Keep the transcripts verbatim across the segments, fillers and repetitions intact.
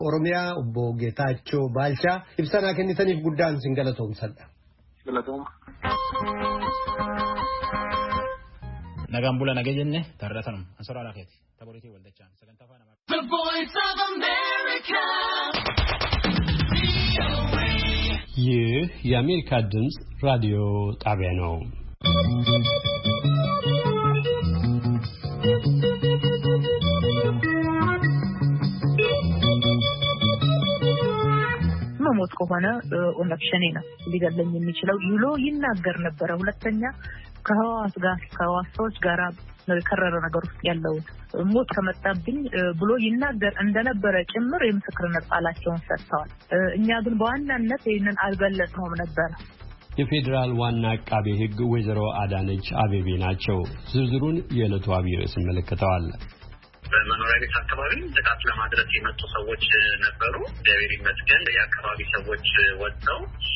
Oromiyaa obbo Geetaachoo Baalchaa ibsanaa kennitaniif guddaan sin galatoomsadha. Galatooma. Nagaan bula nagee jenne tarratanum asora laafeeti taboritii waldachaan sagantaa faana The Voice of America. ይህ የአሜሪካ ድምፅ ራዲዮ ጣቢያ ነው። መሞት ከሆነ ኦነክሽኔ ነው ሊገለኝ የሚችለው ይሎ ይናገር ነበር። ሁለተኛ ከህዋስ ጋር ከህዋሶች ጋር ከረረ ነገር ውስጥ ያለው ሞት ከመጣብኝ ብሎ ይናገር እንደነበረ ጭምር የምስክርነት ቃላቸውን ሰጥተዋል። እኛ ግን በዋናነት ይሄንን አልገለጽነውም ነበር። የፌደራል ዋና አቃቤ ሕግ ወይዘሮ አዳነች አቤቤ ናቸው። ዝርዝሩን የዕለቱ አብይ ርዕስ ይመለከታል። በመኖሪያ ቤት አካባቢ ጥቃት ለማድረስ የመጡ ሰዎች ነበሩ። ደብሪ መስገን የአካባቢ ሰዎች ወጥተው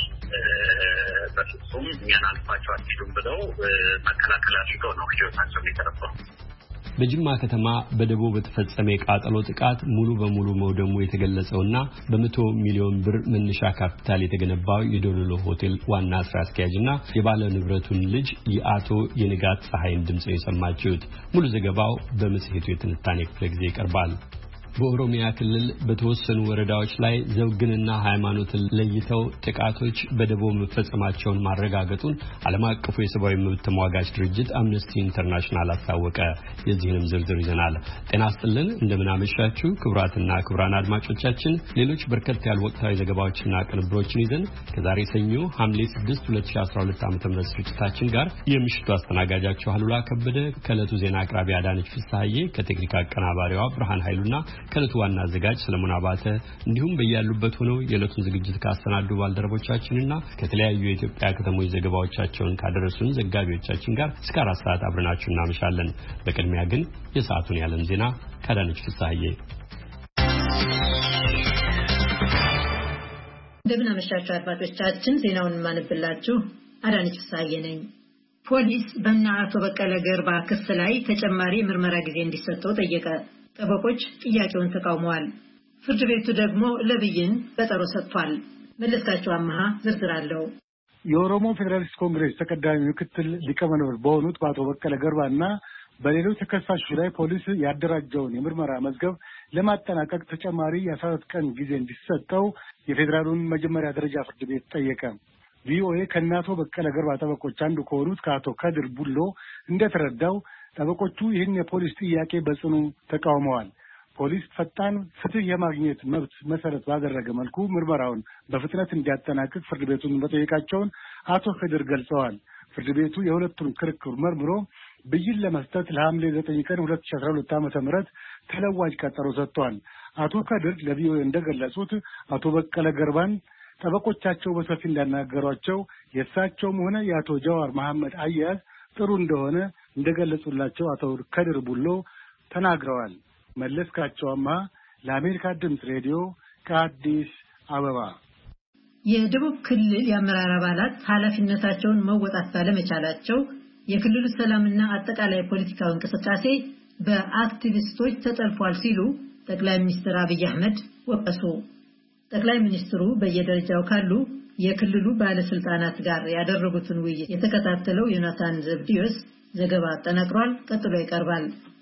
በፍጹም እኛን አልፋቸው አትችሉም ብለው መከላከል አድርገው ነው ህይወታቸውን የተረፈው። በጅማ ከተማ በደቦ በተፈጸመ የቃጠሎ ጥቃት ሙሉ በሙሉ መውደሙ የተገለጸውና በመቶ ሚሊዮን ብር መነሻ ካፒታል የተገነባው የዶሎሎ ሆቴል ዋና ስራ አስኪያጅና የባለ ንብረቱን ልጅ የአቶ የንጋት ፀሐይን ድምጽ የሰማችሁት። ሙሉ ዘገባው በመጽሔቱ የትንታኔ ክፍለ ጊዜ ይቀርባል። በኦሮሚያ ክልል በተወሰኑ ወረዳዎች ላይ ዘውግንና ሃይማኖትን ለይተው ጥቃቶች በደቦ መፈጸማቸውን ማረጋገጡን ዓለም አቀፉ የሰብአዊ መብት ተሟጋች ድርጅት አምነስቲ ኢንተርናሽናል አስታወቀ። የዚህንም ዝርዝር ይዘናል። ጤና ይስጥልን፣ እንደምን አመሻችሁ ክቡራትና ክቡራን አድማጮቻችን። ሌሎች በርከት ያሉ ወቅታዊ ዘገባዎችና ቅንብሮችን ይዘን ከዛሬ ሰኞ ሐምሌ ስድስት ሁለት ሺህ አስራ ሁለት ዓ.ም ስርጭታችን ጋር የምሽቱ አስተናጋጃችሁ አሉላ ከበደ ከዕለቱ ዜና አቅራቢ አዳነች ፍስሐዬ ከቴክኒክ አቀናባሪዋ ብርሃን ኃይሉና ከለቱ ዋና አዘጋጅ ሰለሞን አባተ እንዲሁም በያሉበት ሆነው የዕለቱን ዝግጅት ካሰናዱ ባልደረቦቻችንና ከተለያዩ የኢትዮጵያ ከተሞች ዘገባዎቻቸውን ካደረሱን ዘጋቢዎቻችን ጋር እስከ አራት ሰዓት አብረናችሁ እናመሻለን። በቅድሚያ ግን የሰዓቱን ያለም ዜና ካዳነች ፍስሐዬ። እንደምን አመሻችሁ አድማጮቻችን። ዜናውን ማንብላችሁ አዳነች ፍስሐዬ ነኝ። ፖሊስ በእነ አቶ በቀለ ገርባ ክስ ላይ ተጨማሪ ምርመራ ጊዜ እንዲሰጠው ጠየቀ። ጠበቆች ጥያቄውን ተቃውመዋል። ፍርድ ቤቱ ደግሞ ለብይን ቀጠሮ ሰጥቷል። መለስካቸው አማሃ ዝርዝር አለው። የኦሮሞ ፌደራሊስት ኮንግሬስ ተቀዳሚ ምክትል ሊቀመንበር በሆኑት በአቶ በቀለ ገርባና በሌሎች ተከሳሾች ላይ ፖሊስ ያደራጀውን የምርመራ መዝገብ ለማጠናቀቅ ተጨማሪ የአስራ አራት ቀን ጊዜ እንዲሰጠው የፌዴራሉን መጀመሪያ ደረጃ ፍርድ ቤት ጠየቀ። ቪኦኤ ከአቶ በቀለ ገርባ ጠበቆች አንዱ ከሆኑት ከአቶ ከድር ቡሎ እንደተረዳው ጠበቆቹ ይህን የፖሊስ ጥያቄ በጽኑ ተቃውመዋል። ፖሊስ ፈጣን ፍትህ የማግኘት መብት መሰረት ባደረገ መልኩ ምርመራውን በፍጥነት እንዲያጠናቅቅ ፍርድ ቤቱን መጠየቃቸውን አቶ ከድር ገልጸዋል። ፍርድ ቤቱ የሁለቱን ክርክር መርምሮ ብይን ለመስጠት ለሐምሌ ዘጠኝ ቀን ሁለት ሺህ አስራ ሁለት ዓመተ ምህረት ተለዋጭ ቀጠሮ ሰጥቷል። አቶ ከድር ለቪኦኤ እንደገለጹት አቶ በቀለ ገርባን ጠበቆቻቸው በሰፊ እንዳናገሯቸው የእሳቸውም ሆነ የአቶ ጀዋር መሐመድ አያያዝ ጥሩ እንደሆነ እንደገለጹላቸው አቶ ከድር ቡሎ ተናግረዋል። መለስካቸውማ ለአሜሪካ ድምፅ ሬዲዮ ከአዲስ አበባ። የደቡብ ክልል የአመራር አባላት ኃላፊነታቸውን መወጣት ባለመቻላቸው የክልሉ ሰላምና አጠቃላይ ፖለቲካዊ እንቅስቃሴ በአክቲቪስቶች ተጠልፏል ሲሉ ጠቅላይ ሚኒስትር አብይ አህመድ ወቀሱ። ጠቅላይ ሚኒስትሩ በየደረጃው ካሉ የክልሉ ባለስልጣናት ጋር ያደረጉትን ውይይት የተከታተለው ዮናታን ዘብዲዮስ ዘገባ አጠናቅሯል። ቀጥሎ ይቀርባል።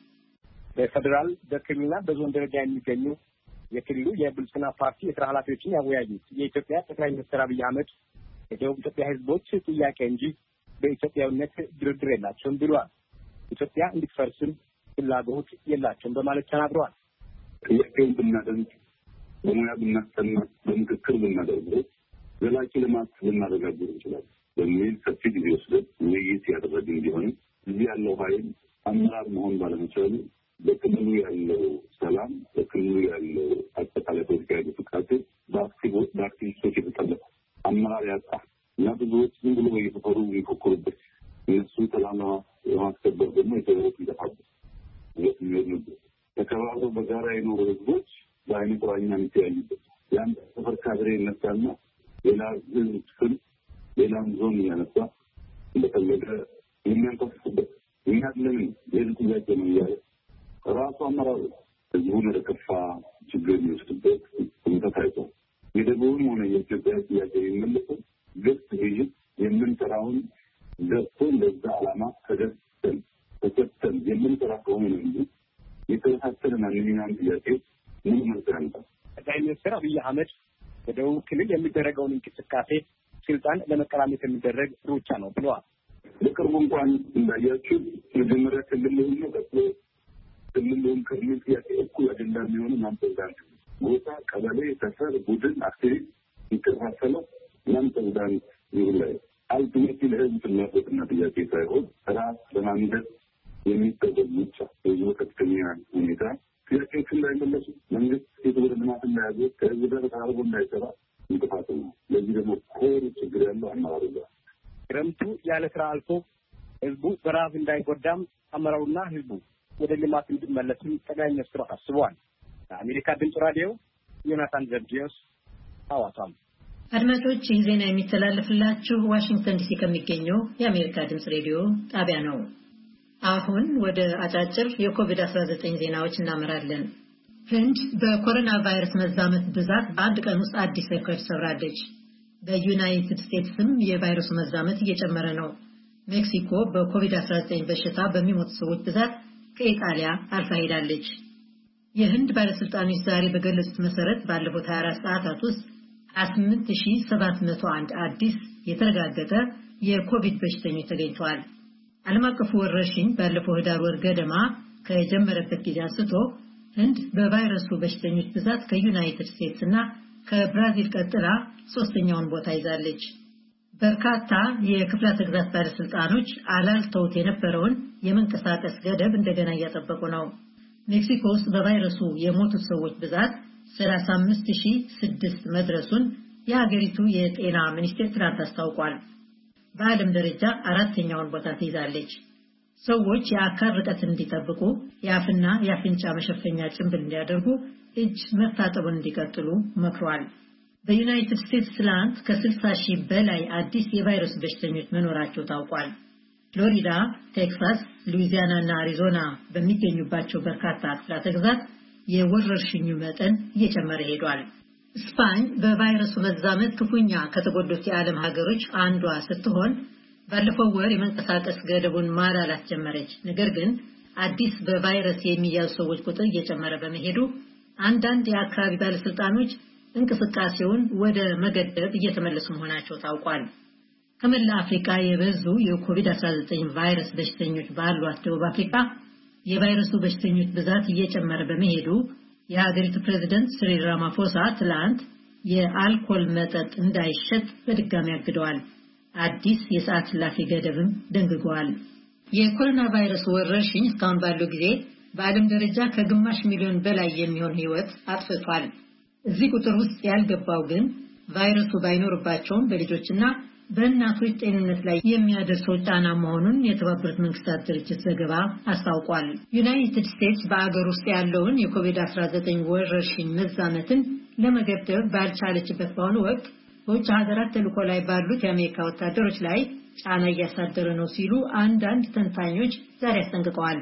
በፌደራል በክልልና በዞን ደረጃ የሚገኙ የክልሉ የብልጽግና ፓርቲ የሥራ ኃላፊዎችን ያወያዩት የኢትዮጵያ ጠቅላይ ሚኒስትር አብይ አህመድ የደቡብ ኢትዮጵያ ሕዝቦች ጥያቄ እንጂ በኢትዮጵያዊነት ድርድር የላቸውም ብለዋል። ኢትዮጵያ እንድትፈርስም ፍላጎት የላቸውም በማለት ተናግረዋል። ጥያቄውን ብናደንቅ በሙያ ብናስተምር በምክክር ብናደርገው ዘላቂ ልማት ልናረጋግጥ እንችላለን በሚል ሰፊ ጊዜ ወስደን ውይይት ያደረግን ቢሆን እዚህ ያለው ኃይል አመራር መሆን ባለመቻሉ በክልሉ ያለው ሰላም በክልሉ ያለው አጠቃላይ ፖለቲካዊ እንቅስቃሴ በአክቲቪስቶች የተጠለፈ አመራር ያጣ እና ብዙዎች ዝም ብሎ እየተፈሩ የሚፎክሩበት እነሱ ሰላም ለማስከበር ደግሞ የተወሩት ይጠፋበት ሁለት ሚሊዮን ነበር። ተከባብረው በጋራ የኖሩ ህዝቦች በአይነ ቁራኛ የሚተያዩበት የአንድ ሰፈር ካድሬ ይነሳና ሌላ ህዝብ ስም ሌላም ዞን እያነሳ እንደፈለገ የሚያንቀሳቅሱበት እኛ ለምን የህዝብ ጥያቄ ነው እያለ ራሱ አመራሩ ህዝቡን ወደ ከፋ ችግር የሚወስድበት ሁኔታ ታይቷል። የደቡብም ሆነ የኢትዮጵያ ጥያቄ የሚመለሰው ግልጽ ውይይት የምንሰራውን ገብቶ ለዛ ዓላማ ተደስተን ተከተል የምንሰራ ከሆነ ነው እንጂ የተወሳሰነ ማንኛውም ጥያቄ ምን መሰረን ጠቅላይ ሚኒስትር አብይ አህመድ በደቡብ ክልል የሚደረገውን እንቅስቃሴ ስልጣን ለመቀራመት የሚደረግ ሩጫ ነው ብለዋል። በቅርቡ እንኳን እንዳያችሁ መጀመሪያ ክልል ነው ቀጥሎ ክልሉን ከሚል ጥያቄ እኩል አጀንዳ የሚሆኑ ማንተዛን ቦታ ቀበሌ ተሰር ቡድን አክቲቪቲ ይከፋፈለው ማንተዛን ይውላል አልቲሜት ለህዝብ ፍላጎትና ጥያቄ ሳይሆን ራስ ለማንደድ የሚደረግ ብቻ ብዙ ከፍተኛ ሁኔታ ጥያቄዎችን እንዳይመለሱ መንግስት የትውልድ ልማት እንዳያዘ ከህዝብ ጋር ተቃርቦ እንዳይሰራ እንቅፋት ነው። ለዚህ ደግሞ ኮር ችግር ያለው አመራሩ ጋር ክረምቱ ያለ ስራ አልፎ ህዝቡ በራብ እንዳይጎዳም አመራሩና ህዝቡ ወደ ልማት እንዲመለሱ ጠቅላይ ሚኒስትሩ አስበዋል። አሜሪካ ድምጽ ራዲዮ ዮናታን ዘብዲዮስ ሐዋሳም። አድማጮች ይህ ዜና የሚተላለፍላችሁ ዋሽንግተን ዲሲ ከሚገኘው የአሜሪካ ድምጽ ሬዲዮ ጣቢያ ነው። አሁን ወደ አጫጭር የኮቪድ አስራ ዘጠኝ ዜናዎች እናመራለን። ህንድ በኮሮና ቫይረስ መዛመት ብዛት በአንድ ቀን ውስጥ አዲስ ሬኮርድ ሰብራለች። በዩናይትድ ስቴትስም የቫይረሱ መዛመት እየጨመረ ነው። ሜክሲኮ በኮቪድ አስራ ዘጠኝ በሽታ በሚሞቱ ሰዎች ብዛት ከኢጣሊያ አልፋ ሄዳለች። የህንድ ባለስልጣኖች ዛሬ በገለጹት መሰረት ባለፉት ሃያ አራት ሰዓታት ውስጥ ሀያ ስምንት ሺህ ሰባት መቶ አንድ አዲስ የተረጋገጠ የኮቪድ በሽተኞች ተገኝተዋል። ዓለም አቀፉ ወረርሽኝ ባለፈው ህዳር ወር ገደማ ከጀመረበት ጊዜ አንስቶ ህንድ በቫይረሱ በሽተኞች ብዛት ከዩናይትድ ስቴትስ እና ከብራዚል ቀጥላ ሶስተኛውን ቦታ ይዛለች። በርካታ የክፍላተ ግዛት ባለስልጣኖች አላልተውት የነበረውን የመንቀሳቀስ ገደብ እንደገና እያጠበቁ ነው። ሜክሲኮ ውስጥ በቫይረሱ የሞቱት ሰዎች ብዛት ሰላሳ አምስት ሺህ ስድስት መድረሱን የሀገሪቱ የጤና ሚኒስቴር ትናንት አስታውቋል። በዓለም ደረጃ አራተኛውን ቦታ ትይዛለች። ሰዎች የአካል ርቀትን እንዲጠብቁ፣ የአፍና የአፍንጫ መሸፈኛ ጭንብል እንዲያደርጉ፣ እጅ መታጠቡን እንዲቀጥሉ መክሯል። በዩናይትድ ስቴትስ ትላንት ከስልሳ ሺህ በላይ አዲስ የቫይረስ በሽተኞች መኖራቸው ታውቋል። ፍሎሪዳ፣ ቴክሳስ፣ ሉዊዚያና እና አሪዞና በሚገኙባቸው በርካታ ክፍላተ ግዛት የወረርሽኙ መጠን እየጨመረ ሄዷል። ስፓኝ በቫይረሱ መዛመት ክፉኛ ከተጎዱት የዓለም ሀገሮች አንዷ ስትሆን ባለፈው ወር የመንቀሳቀስ ገደቡን ማላላት ጀመረች። ነገር ግን አዲስ በቫይረስ የሚያዙ ሰዎች ቁጥር እየጨመረ በመሄዱ አንዳንድ የአካባቢ ባለስልጣኖች እንቅስቃሴውን ወደ መገደብ እየተመለሱ መሆናቸው ታውቋል። ከመላ አፍሪካ የበዙ የኮቪድ አስራ ዘጠኝ ቫይረስ በሽተኞች ባሏት ደቡብ አፍሪካ የቫይረሱ በሽተኞች ብዛት እየጨመረ በመሄዱ የሀገሪቱ ፕሬዝዳንት ሲሪል ራማፎሳ ትላንት የአልኮል መጠጥ እንዳይሸጥ በድጋሚ አግደዋል። አዲስ የሰዓት እላፊ ገደብም ደንግገዋል። የኮሮና ቫይረስ ወረርሽኝ እስካሁን ባለው ጊዜ በዓለም ደረጃ ከግማሽ ሚሊዮን በላይ የሚሆን ሕይወት አጥፍቷል። እዚህ ቁጥር ውስጥ ያልገባው ግን ቫይረሱ ባይኖርባቸውም በልጆችና በእናቶች ጤንነት ላይ የሚያደርሰው ጫና መሆኑን የተባበሩት መንግስታት ድርጅት ዘገባ አስታውቋል። ዩናይትድ ስቴትስ በአገር ውስጥ ያለውን የኮቪድ አስራ ዘጠኝ ወረርሽኝ መዛመትን ለመገደብ ባልቻለችበት በአሁኑ ወቅት በውጭ ሀገራት ተልዕኮ ላይ ባሉት የአሜሪካ ወታደሮች ላይ ጫና እያሳደረ ነው ሲሉ አንዳንድ ተንታኞች ዛሬ አስጠንቅቀዋል።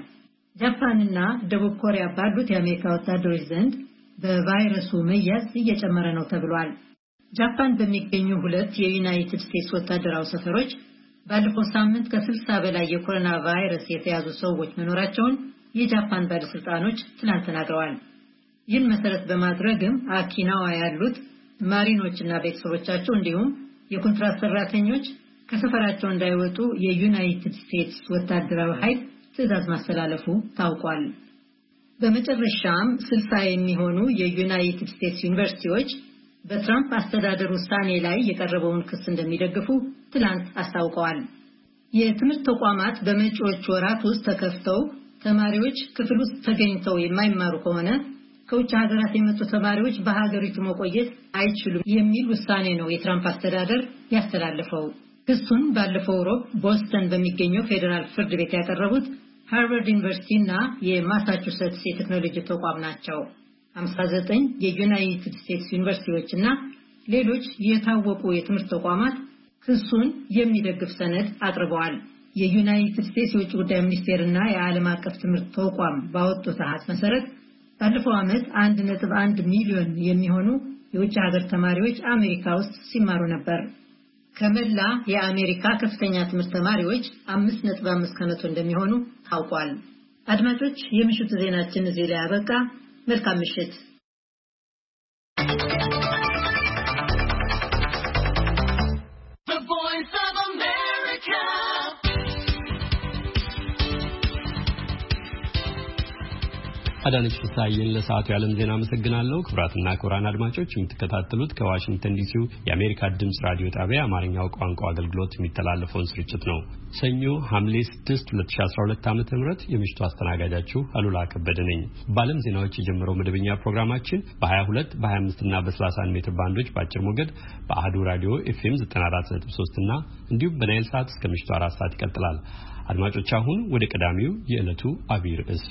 ጃፓንና ደቡብ ኮሪያ ባሉት የአሜሪካ ወታደሮች ዘንድ በቫይረሱ መያዝ እየጨመረ ነው ተብሏል። ጃፓን በሚገኙ ሁለት የዩናይትድ ስቴትስ ወታደራዊ ሰፈሮች ባለፈው ሳምንት ከስልሳ በላይ የኮሮና ቫይረስ የተያዙ ሰዎች መኖራቸውን የጃፓን ባለስልጣኖች ትናንት ተናግረዋል። ይህን መሰረት በማድረግም አኪናዋ ያሉት ማሪኖችና ቤተሰቦቻቸው እንዲሁም የኮንትራት ሰራተኞች ከሰፈራቸው እንዳይወጡ የዩናይትድ ስቴትስ ወታደራዊ ኃይል ትዕዛዝ ማስተላለፉ ታውቋል። በመጨረሻም ስልሳ የሚሆኑ የዩናይትድ ስቴትስ ዩኒቨርሲቲዎች በትራምፕ አስተዳደር ውሳኔ ላይ የቀረበውን ክስ እንደሚደግፉ ትላንት አስታውቀዋል። የትምህርት ተቋማት በመጪዎች ወራት ውስጥ ተከፍተው ተማሪዎች ክፍል ውስጥ ተገኝተው የማይማሩ ከሆነ ከውጭ ሀገራት የመጡ ተማሪዎች በሀገሪቱ መቆየት አይችሉም የሚል ውሳኔ ነው የትራምፕ አስተዳደር ያስተላለፈው። ክሱን ባለፈው ሮብ ቦስተን በሚገኘው ፌዴራል ፍርድ ቤት ያቀረቡት ሃርቫርድ ዩኒቨርሲቲ እና የማሳቹሴትስ የቴክኖሎጂ ተቋም ናቸው። ሃምሳ ዘጠኝ የዩናይትድ ስቴትስ ዩኒቨርሲቲዎች እና ሌሎች የታወቁ የትምህርት ተቋማት ክሱን የሚደግፍ ሰነድ አቅርበዋል። የዩናይትድ ስቴትስ የውጭ ጉዳይ ሚኒስቴር እና የዓለም አቀፍ ትምህርት ተቋም ባወጡት አሃዝ መሰረት ባለፈው ዓመት አንድ ነጥብ አንድ ሚሊዮን የሚሆኑ የውጭ ሀገር ተማሪዎች አሜሪካ ውስጥ ሲማሩ ነበር። ከመላ የአሜሪካ ከፍተኛ ትምህርት ተማሪዎች አምስት ነጥብ አምስት ከመቶ እንደሚሆኑ ታውቋል። አድማጮች፣ የምሽቱ ዜናችን እዚህ ላይ አበቃ። መልካም ምሽት። አዳነች ፍስሐዬን ለሰዓቱ የዓለም ዜና አመሰግናለሁ። ክቡራትና ክቡራን አድማጮች የምትከታተሉት ከዋሽንግተን ዲሲው የአሜሪካ ድምጽ ራዲዮ ጣቢያ አማርኛው ቋንቋ አገልግሎት የሚተላለፈውን ስርጭት ነው። ሰኞ ሐምሌ ስድስት ሁለት ሺህ አስራ ሁለት ዓመተ ምህረት የምሽቱ አስተናጋጃችሁ አሉላ ከበደ ነኝ። በዓለም ዜናዎች የጀመረው መደበኛ ፕሮግራማችን በ22 በ25 እና በ30 ሜትር ባንዶች በአጭር ሞገድ በአህዱ ራዲዮ ኤፍኤም ዘጠና አራት ነጥብ ሶስት እና እንዲሁም በናይል ሰዓት እስከ ምሽቱ አራት ሰዓት ይቀጥላል። አድማጮች አሁን ወደ ቀዳሚው የዕለቱ አብይ ርዕስ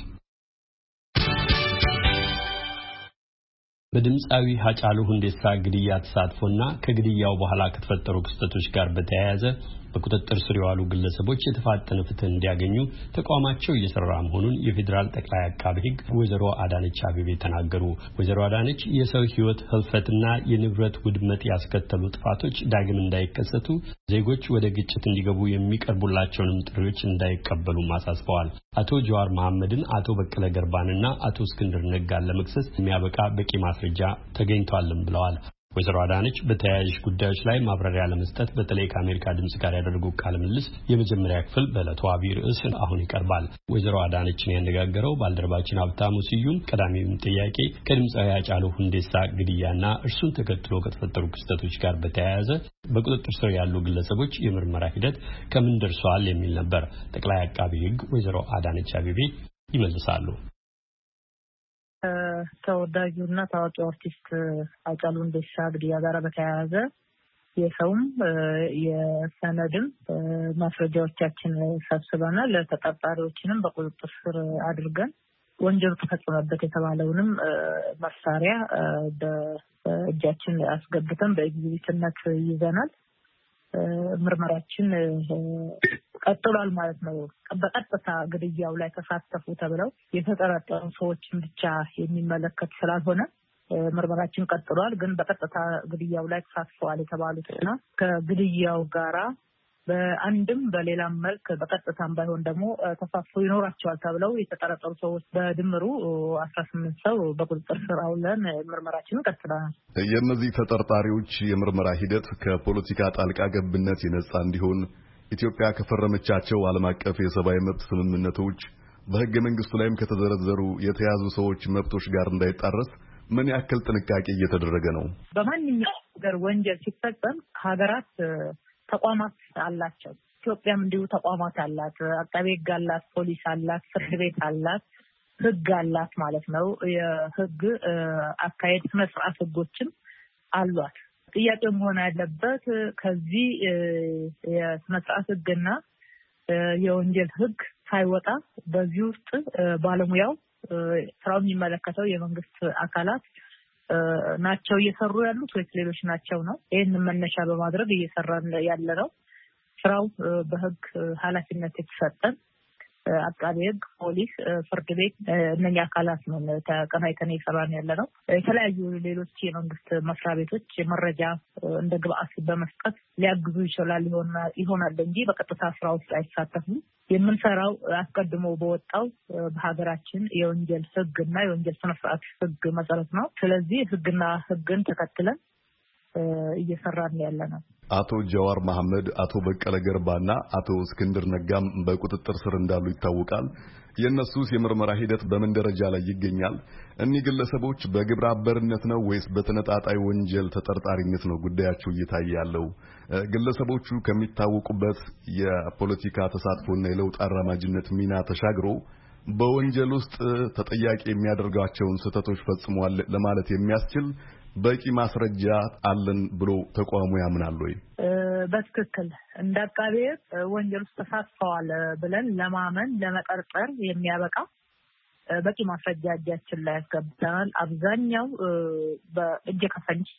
በድምጻዊ ሀጫሉ ሁንዴሳ ግድያ ተሳትፎና ከግድያው በኋላ ከተፈጠሩ ክስተቶች ጋር በተያያዘ በቁጥጥር ስር የዋሉ ግለሰቦች የተፋጠነ ፍትህ እንዲያገኙ ተቋማቸው እየሰራ መሆኑን የፌዴራል ጠቅላይ አቃቤ ሕግ ወይዘሮ አዳነች አቤቤ ተናገሩ። ወይዘሮ አዳነች የሰው ሕይወት ህልፈትና የንብረት ውድመት ያስከተሉ ጥፋቶች ዳግም እንዳይከሰቱ ዜጎች ወደ ግጭት እንዲገቡ የሚቀርቡላቸውንም ጥሪዎች እንዳይቀበሉ ማሳስበዋል። አቶ ጀዋር መሐመድን፣ አቶ በቀለ ገርባንና አቶ እስክንድር ነጋን ለመክሰስ የሚያበቃ በቂ ማስረጃ ተገኝቷልም ብለዋል። ወይዘሮ አዳነች በተያያዥ ጉዳዮች ላይ ማብራሪያ ለመስጠት በተለይ ከአሜሪካ ድምጽ ጋር ያደረጉ ቃለ ምልልስ የመጀመሪያ ክፍል በዕለቱ አብይ ርዕስ አሁን ይቀርባል። ወይዘሮ አዳነችን ያነጋገረው ባልደረባችን ሀብታሙ ስዩም ቀዳሚውን ጥያቄ ከድምጻዊ ሃጫሉ ሁንዴሳ ግድያና እርሱን ተከትሎ ከተፈጠሩ ክስተቶች ጋር በተያያዘ በቁጥጥር ስር ያሉ ግለሰቦች የምርመራ ሂደት ከምን ደርሷል የሚል ነበር። ጠቅላይ አቃቤ ሕግ ወይዘሮ አዳነች አቤቤ ይመልሳሉ። ተወዳጁና ታዋቂው አርቲስት ሃጫሉ ሁንዴሳ ግድያ ጋር በተያያዘ የሰውም የሰነድም ማስረጃዎቻችን ሰብስበናል። ለተጠርጣሪዎችንም በቁጥጥር ስር አድርገን ወንጀል ተፈጸመበት የተባለውንም መሳሪያ በእጃችን አስገብተን በኤግዚቢትነት ይዘናል። ምርመራችን ቀጥሏል ማለት ነው። በቀጥታ ግድያው ላይ ተሳተፉ ተብለው የተጠረጠሩ ሰዎችን ብቻ የሚመለከት ስላልሆነ ምርመራችን ቀጥሏል። ግን በቀጥታ ግድያው ላይ ተሳትፈዋል የተባሉትና ከግድያው ጋራ በአንድም በሌላም መልክ በቀጥታም ባይሆን ደግሞ ተሳትፎ ይኖራቸዋል ተብለው የተጠረጠሩ ሰዎች በድምሩ አስራ ስምንት ሰው በቁጥጥር ስር አውለን ምርመራችንን ቀጥለናል። የእነዚህ ተጠርጣሪዎች የምርመራ ሂደት ከፖለቲካ ጣልቃ ገብነት የነጻ እንዲሆን ኢትዮጵያ ከፈረመቻቸው ዓለም አቀፍ የሰብአዊ መብት ስምምነቶች በሕገ መንግስቱ ላይም ከተዘረዘሩ የተያዙ ሰዎች መብቶች ጋር እንዳይጣረስ ምን ያክል ጥንቃቄ እየተደረገ ነው? በማንኛውም ሀገር ወንጀል ሲፈጸም ሀገራት ተቋማት አላቸው። ኢትዮጵያም እንዲሁ ተቋማት አላት። አቃቤ ሕግ አላት፣ ፖሊስ አላት፣ ፍርድ ቤት አላት፣ ሕግ አላት ማለት ነው። የሕግ አካሄድ ስነ ስርዓት ሕጎችም አሏት። ጥያቄው መሆን ያለበት ከዚህ የስነ ስርዓት ሕግና የወንጀል ሕግ ሳይወጣ በዚህ ውስጥ ባለሙያው ስራው የሚመለከተው የመንግስት አካላት ናቸው እየሰሩ ያሉት ወይስ ሌሎች ናቸው ነው። ይሄን መነሻ በማድረግ እየሰራን ያለ ነው። ስራው በህግ ኃላፊነት የተሰጠን አቃቤ ሕግ፣ ፖሊስ፣ ፍርድ ቤት እነኛ አካላት ነው ተቀናይተን እየሰራን ያለ ነው። የተለያዩ ሌሎች የመንግስት መስሪያ ቤቶች መረጃ እንደ ግብአት በመስጠት ሊያግዙ ይችላል ይሆናል እንጂ በቀጥታ ስራው ውስጥ አይሳተፉም። የምንሰራው አስቀድሞ በወጣው በሀገራችን የወንጀል ሕግና የወንጀል ስነ ስርዓት ሕግ መሰረት ነው። ስለዚህ ሕግና ሕግን ተከትለን እየሰራን ያለ ነው። አቶ ጀዋር መሐመድ፣ አቶ በቀለ ገርባና አቶ እስክንድር ነጋም በቁጥጥር ስር እንዳሉ ይታወቃል። የእነሱስ የምርመራ ሂደት በምን ደረጃ ላይ ይገኛል? እኒህ ግለሰቦች በግብረ አበርነት ነው ወይስ በተነጣጣይ ወንጀል ተጠርጣሪነት ነው ጉዳያቸው እየታየ ያለው? ግለሰቦቹ ከሚታወቁበት የፖለቲካ ተሳትፎና የለውጥ አራማጅነት ሚና ተሻግሮ በወንጀል ውስጥ ተጠያቂ የሚያደርጋቸውን ስህተቶች ፈጽሟል ለማለት የሚያስችል በቂ ማስረጃ አለን ብሎ ተቋሙ ያምናል ወይ? በትክክል እንደ አቃቤ ወንጀል ውስጥ ተሳትፈዋል ብለን ለማመን ለመጠርጠር የሚያበቃ በቂ ማስረጃ እጃችን ላይ ያስገብተናል። አብዛኛው በእጅ ከፈንጅ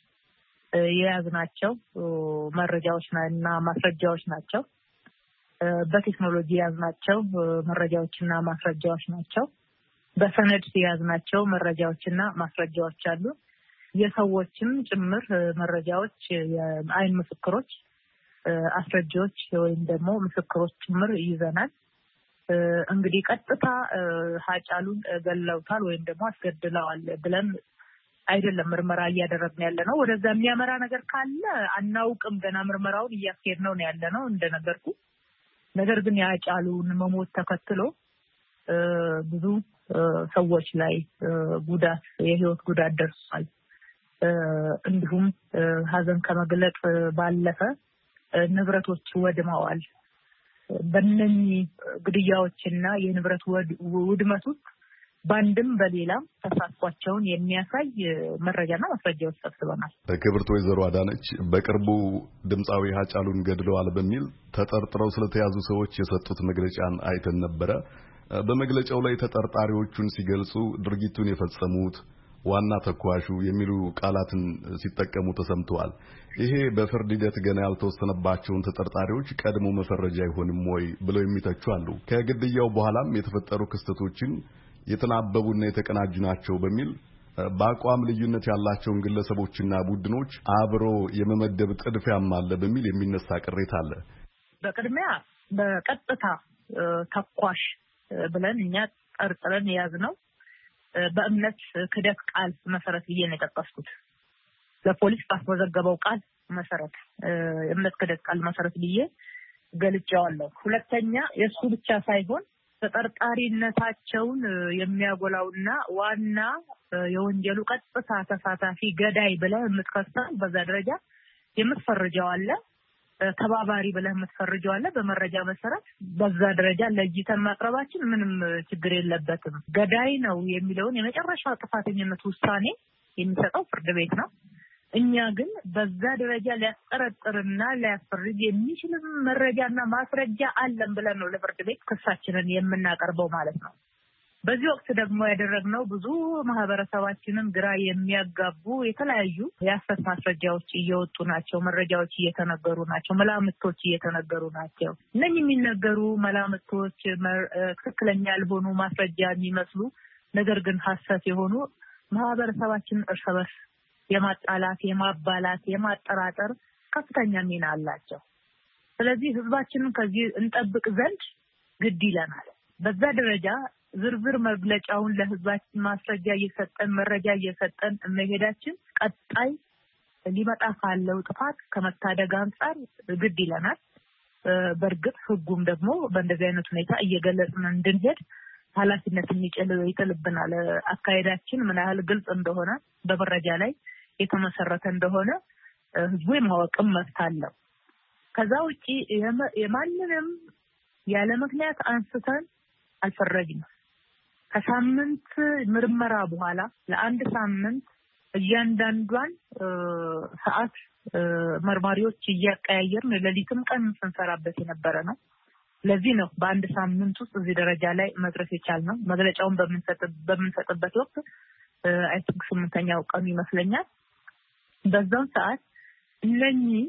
የያዝናቸው መረጃዎችና ማስረጃዎች ናቸው። በቴክኖሎጂ የያዝናቸው መረጃዎችና ማስረጃዎች ናቸው። በሰነድ ያዝናቸው መረጃዎችና ማስረጃዎች አሉ። የሰዎችም ጭምር መረጃዎች፣ የአይን ምስክሮች፣ አስረጃዎች ወይም ደግሞ ምስክሮች ጭምር ይዘናል። እንግዲህ ቀጥታ ሀጫሉን ገለውታል ወይም ደግሞ አስገድለዋል ብለን አይደለም ምርመራ እያደረግን ያለነው። ወደዛ የሚያመራ ነገር ካለ አናውቅም፣ ገና ምርመራውን እያስኬድነው ነው ያለነው እንደነገርኩ። ነገር ግን የሀጫሉን መሞት ተከትሎ ብዙ ሰዎች ላይ ጉዳት የህይወት ጉዳት ደርሷል። እንዲሁም ሀዘን ከመግለጽ ባለፈ ንብረቶች ወድመዋል። በእነኚህ ግድያዎችና የንብረት ውድመት ውስጥ ባንድም በሌላም ተሳትፏቸውን የሚያሳይ መረጃና ማስረጃዎች ሰብስበናል። ክብርት ወይዘሮ አዳነች በቅርቡ ድምጻዊ ሀጫሉን ገድለዋል በሚል ተጠርጥረው ስለተያዙ ሰዎች የሰጡት መግለጫን አይተን ነበረ። በመግለጫው ላይ ተጠርጣሪዎቹን ሲገልጹ ድርጊቱን የፈጸሙት ዋና ተኳሹ የሚሉ ቃላትን ሲጠቀሙ ተሰምተዋል። ይሄ በፍርድ ሂደት ገና ያልተወሰነባቸውን ተጠርጣሪዎች ቀድሞ መፈረጃ አይሆንም ወይ ብለው የሚተቹ አሉ። ከግድያው በኋላም የተፈጠሩ ክስተቶችን የተናበቡና የተቀናጁ ናቸው በሚል በአቋም ልዩነት ያላቸውን ግለሰቦችና ቡድኖች አብሮ የመመደብ ጥድፊያም አለ በሚል የሚነሳ ቅሬታ አለ። በቅድሚያ በቀጥታ ተኳሽ ብለን እኛ ጠርጥረን ያዝነው በእምነት ክደት ቃል መሰረት ብዬ ነው የጠቀስኩት። ለፖሊስ ባስመዘገበው ቃል መሰረት የእምነት ክደት ቃል መሰረት ብዬ ገልጫዋለሁ። ሁለተኛ የሱ ብቻ ሳይሆን ተጠርጣሪነታቸውን የሚያጎላውና ዋና የወንጀሉ ቀጥታ ተሳታፊ ገዳይ ብለህ የምትከሰው በዛ ደረጃ የምትፈርጀው አለ፣ ተባባሪ ብለህ የምትፈርጀው አለ። በመረጃ መሰረት በዛ ደረጃ ለይተን ማቅረባችን ምንም ችግር የለበትም። ገዳይ ነው የሚለውን የመጨረሻ ጥፋተኝነት ውሳኔ የሚሰጠው ፍርድ ቤት ነው። እኛ ግን በዛ ደረጃ ሊያስጠረጥርና ሊያስፈርድ የሚችል መረጃና ማስረጃ አለን ብለን ነው ለፍርድ ቤት ክሳችንን የምናቀርበው ማለት ነው። በዚህ ወቅት ደግሞ ያደረግነው ብዙ ማህበረሰባችንን ግራ የሚያጋቡ የተለያዩ የሐሰት ማስረጃዎች እየወጡ ናቸው፣ መረጃዎች እየተነገሩ ናቸው፣ መላምቶች እየተነገሩ ናቸው። እነዚህ የሚነገሩ መላምቶች ትክክለኛ ያልሆኑ ማስረጃ የሚመስሉ ነገር ግን ሐሰት የሆኑ ማህበረሰባችንን እርስ በርስ የማጣላት፣ የማባላት፣ የማጠራጠር ከፍተኛ ሚና አላቸው። ስለዚህ ህዝባችንን ከዚህ እንጠብቅ ዘንድ ግድ ይለናል። በዛ ደረጃ ዝርዝር መግለጫውን ለህዝባችን ማስረጃ እየሰጠን መረጃ እየሰጠን መሄዳችን ቀጣይ ሊመጣ ካለው ጥፋት ከመታደግ አንፃር ግድ ይለናል። በእርግጥ ህጉም ደግሞ በእንደዚህ አይነት ሁኔታ እየገለጽን እንድንሄድ ኃላፊነት ይጥልብናል። አካሄዳችን ምን ያህል ግልጽ እንደሆነ በመረጃ ላይ የተመሰረተ እንደሆነ ህዝቡ የማወቅም መብት አለው። ከዛ ውጪ የማንንም ያለ ምክንያት አንስተን አልፈረጅም። ከሳምንት ምርመራ በኋላ ለአንድ ሳምንት እያንዳንዷን ሰዓት መርማሪዎች እያቀያየርን ለሊትም ቀን ስንሰራበት የነበረ ነው። ለዚህ ነው በአንድ ሳምንት ውስጥ እዚህ ደረጃ ላይ መድረስ የቻልነው። መግለጫውን በምንሰጥ በምንሰጥበት ወቅት አይ ቲንክ ስምንተኛው ቀን ይመስለኛል። በዛው ሰዓት እነኚህ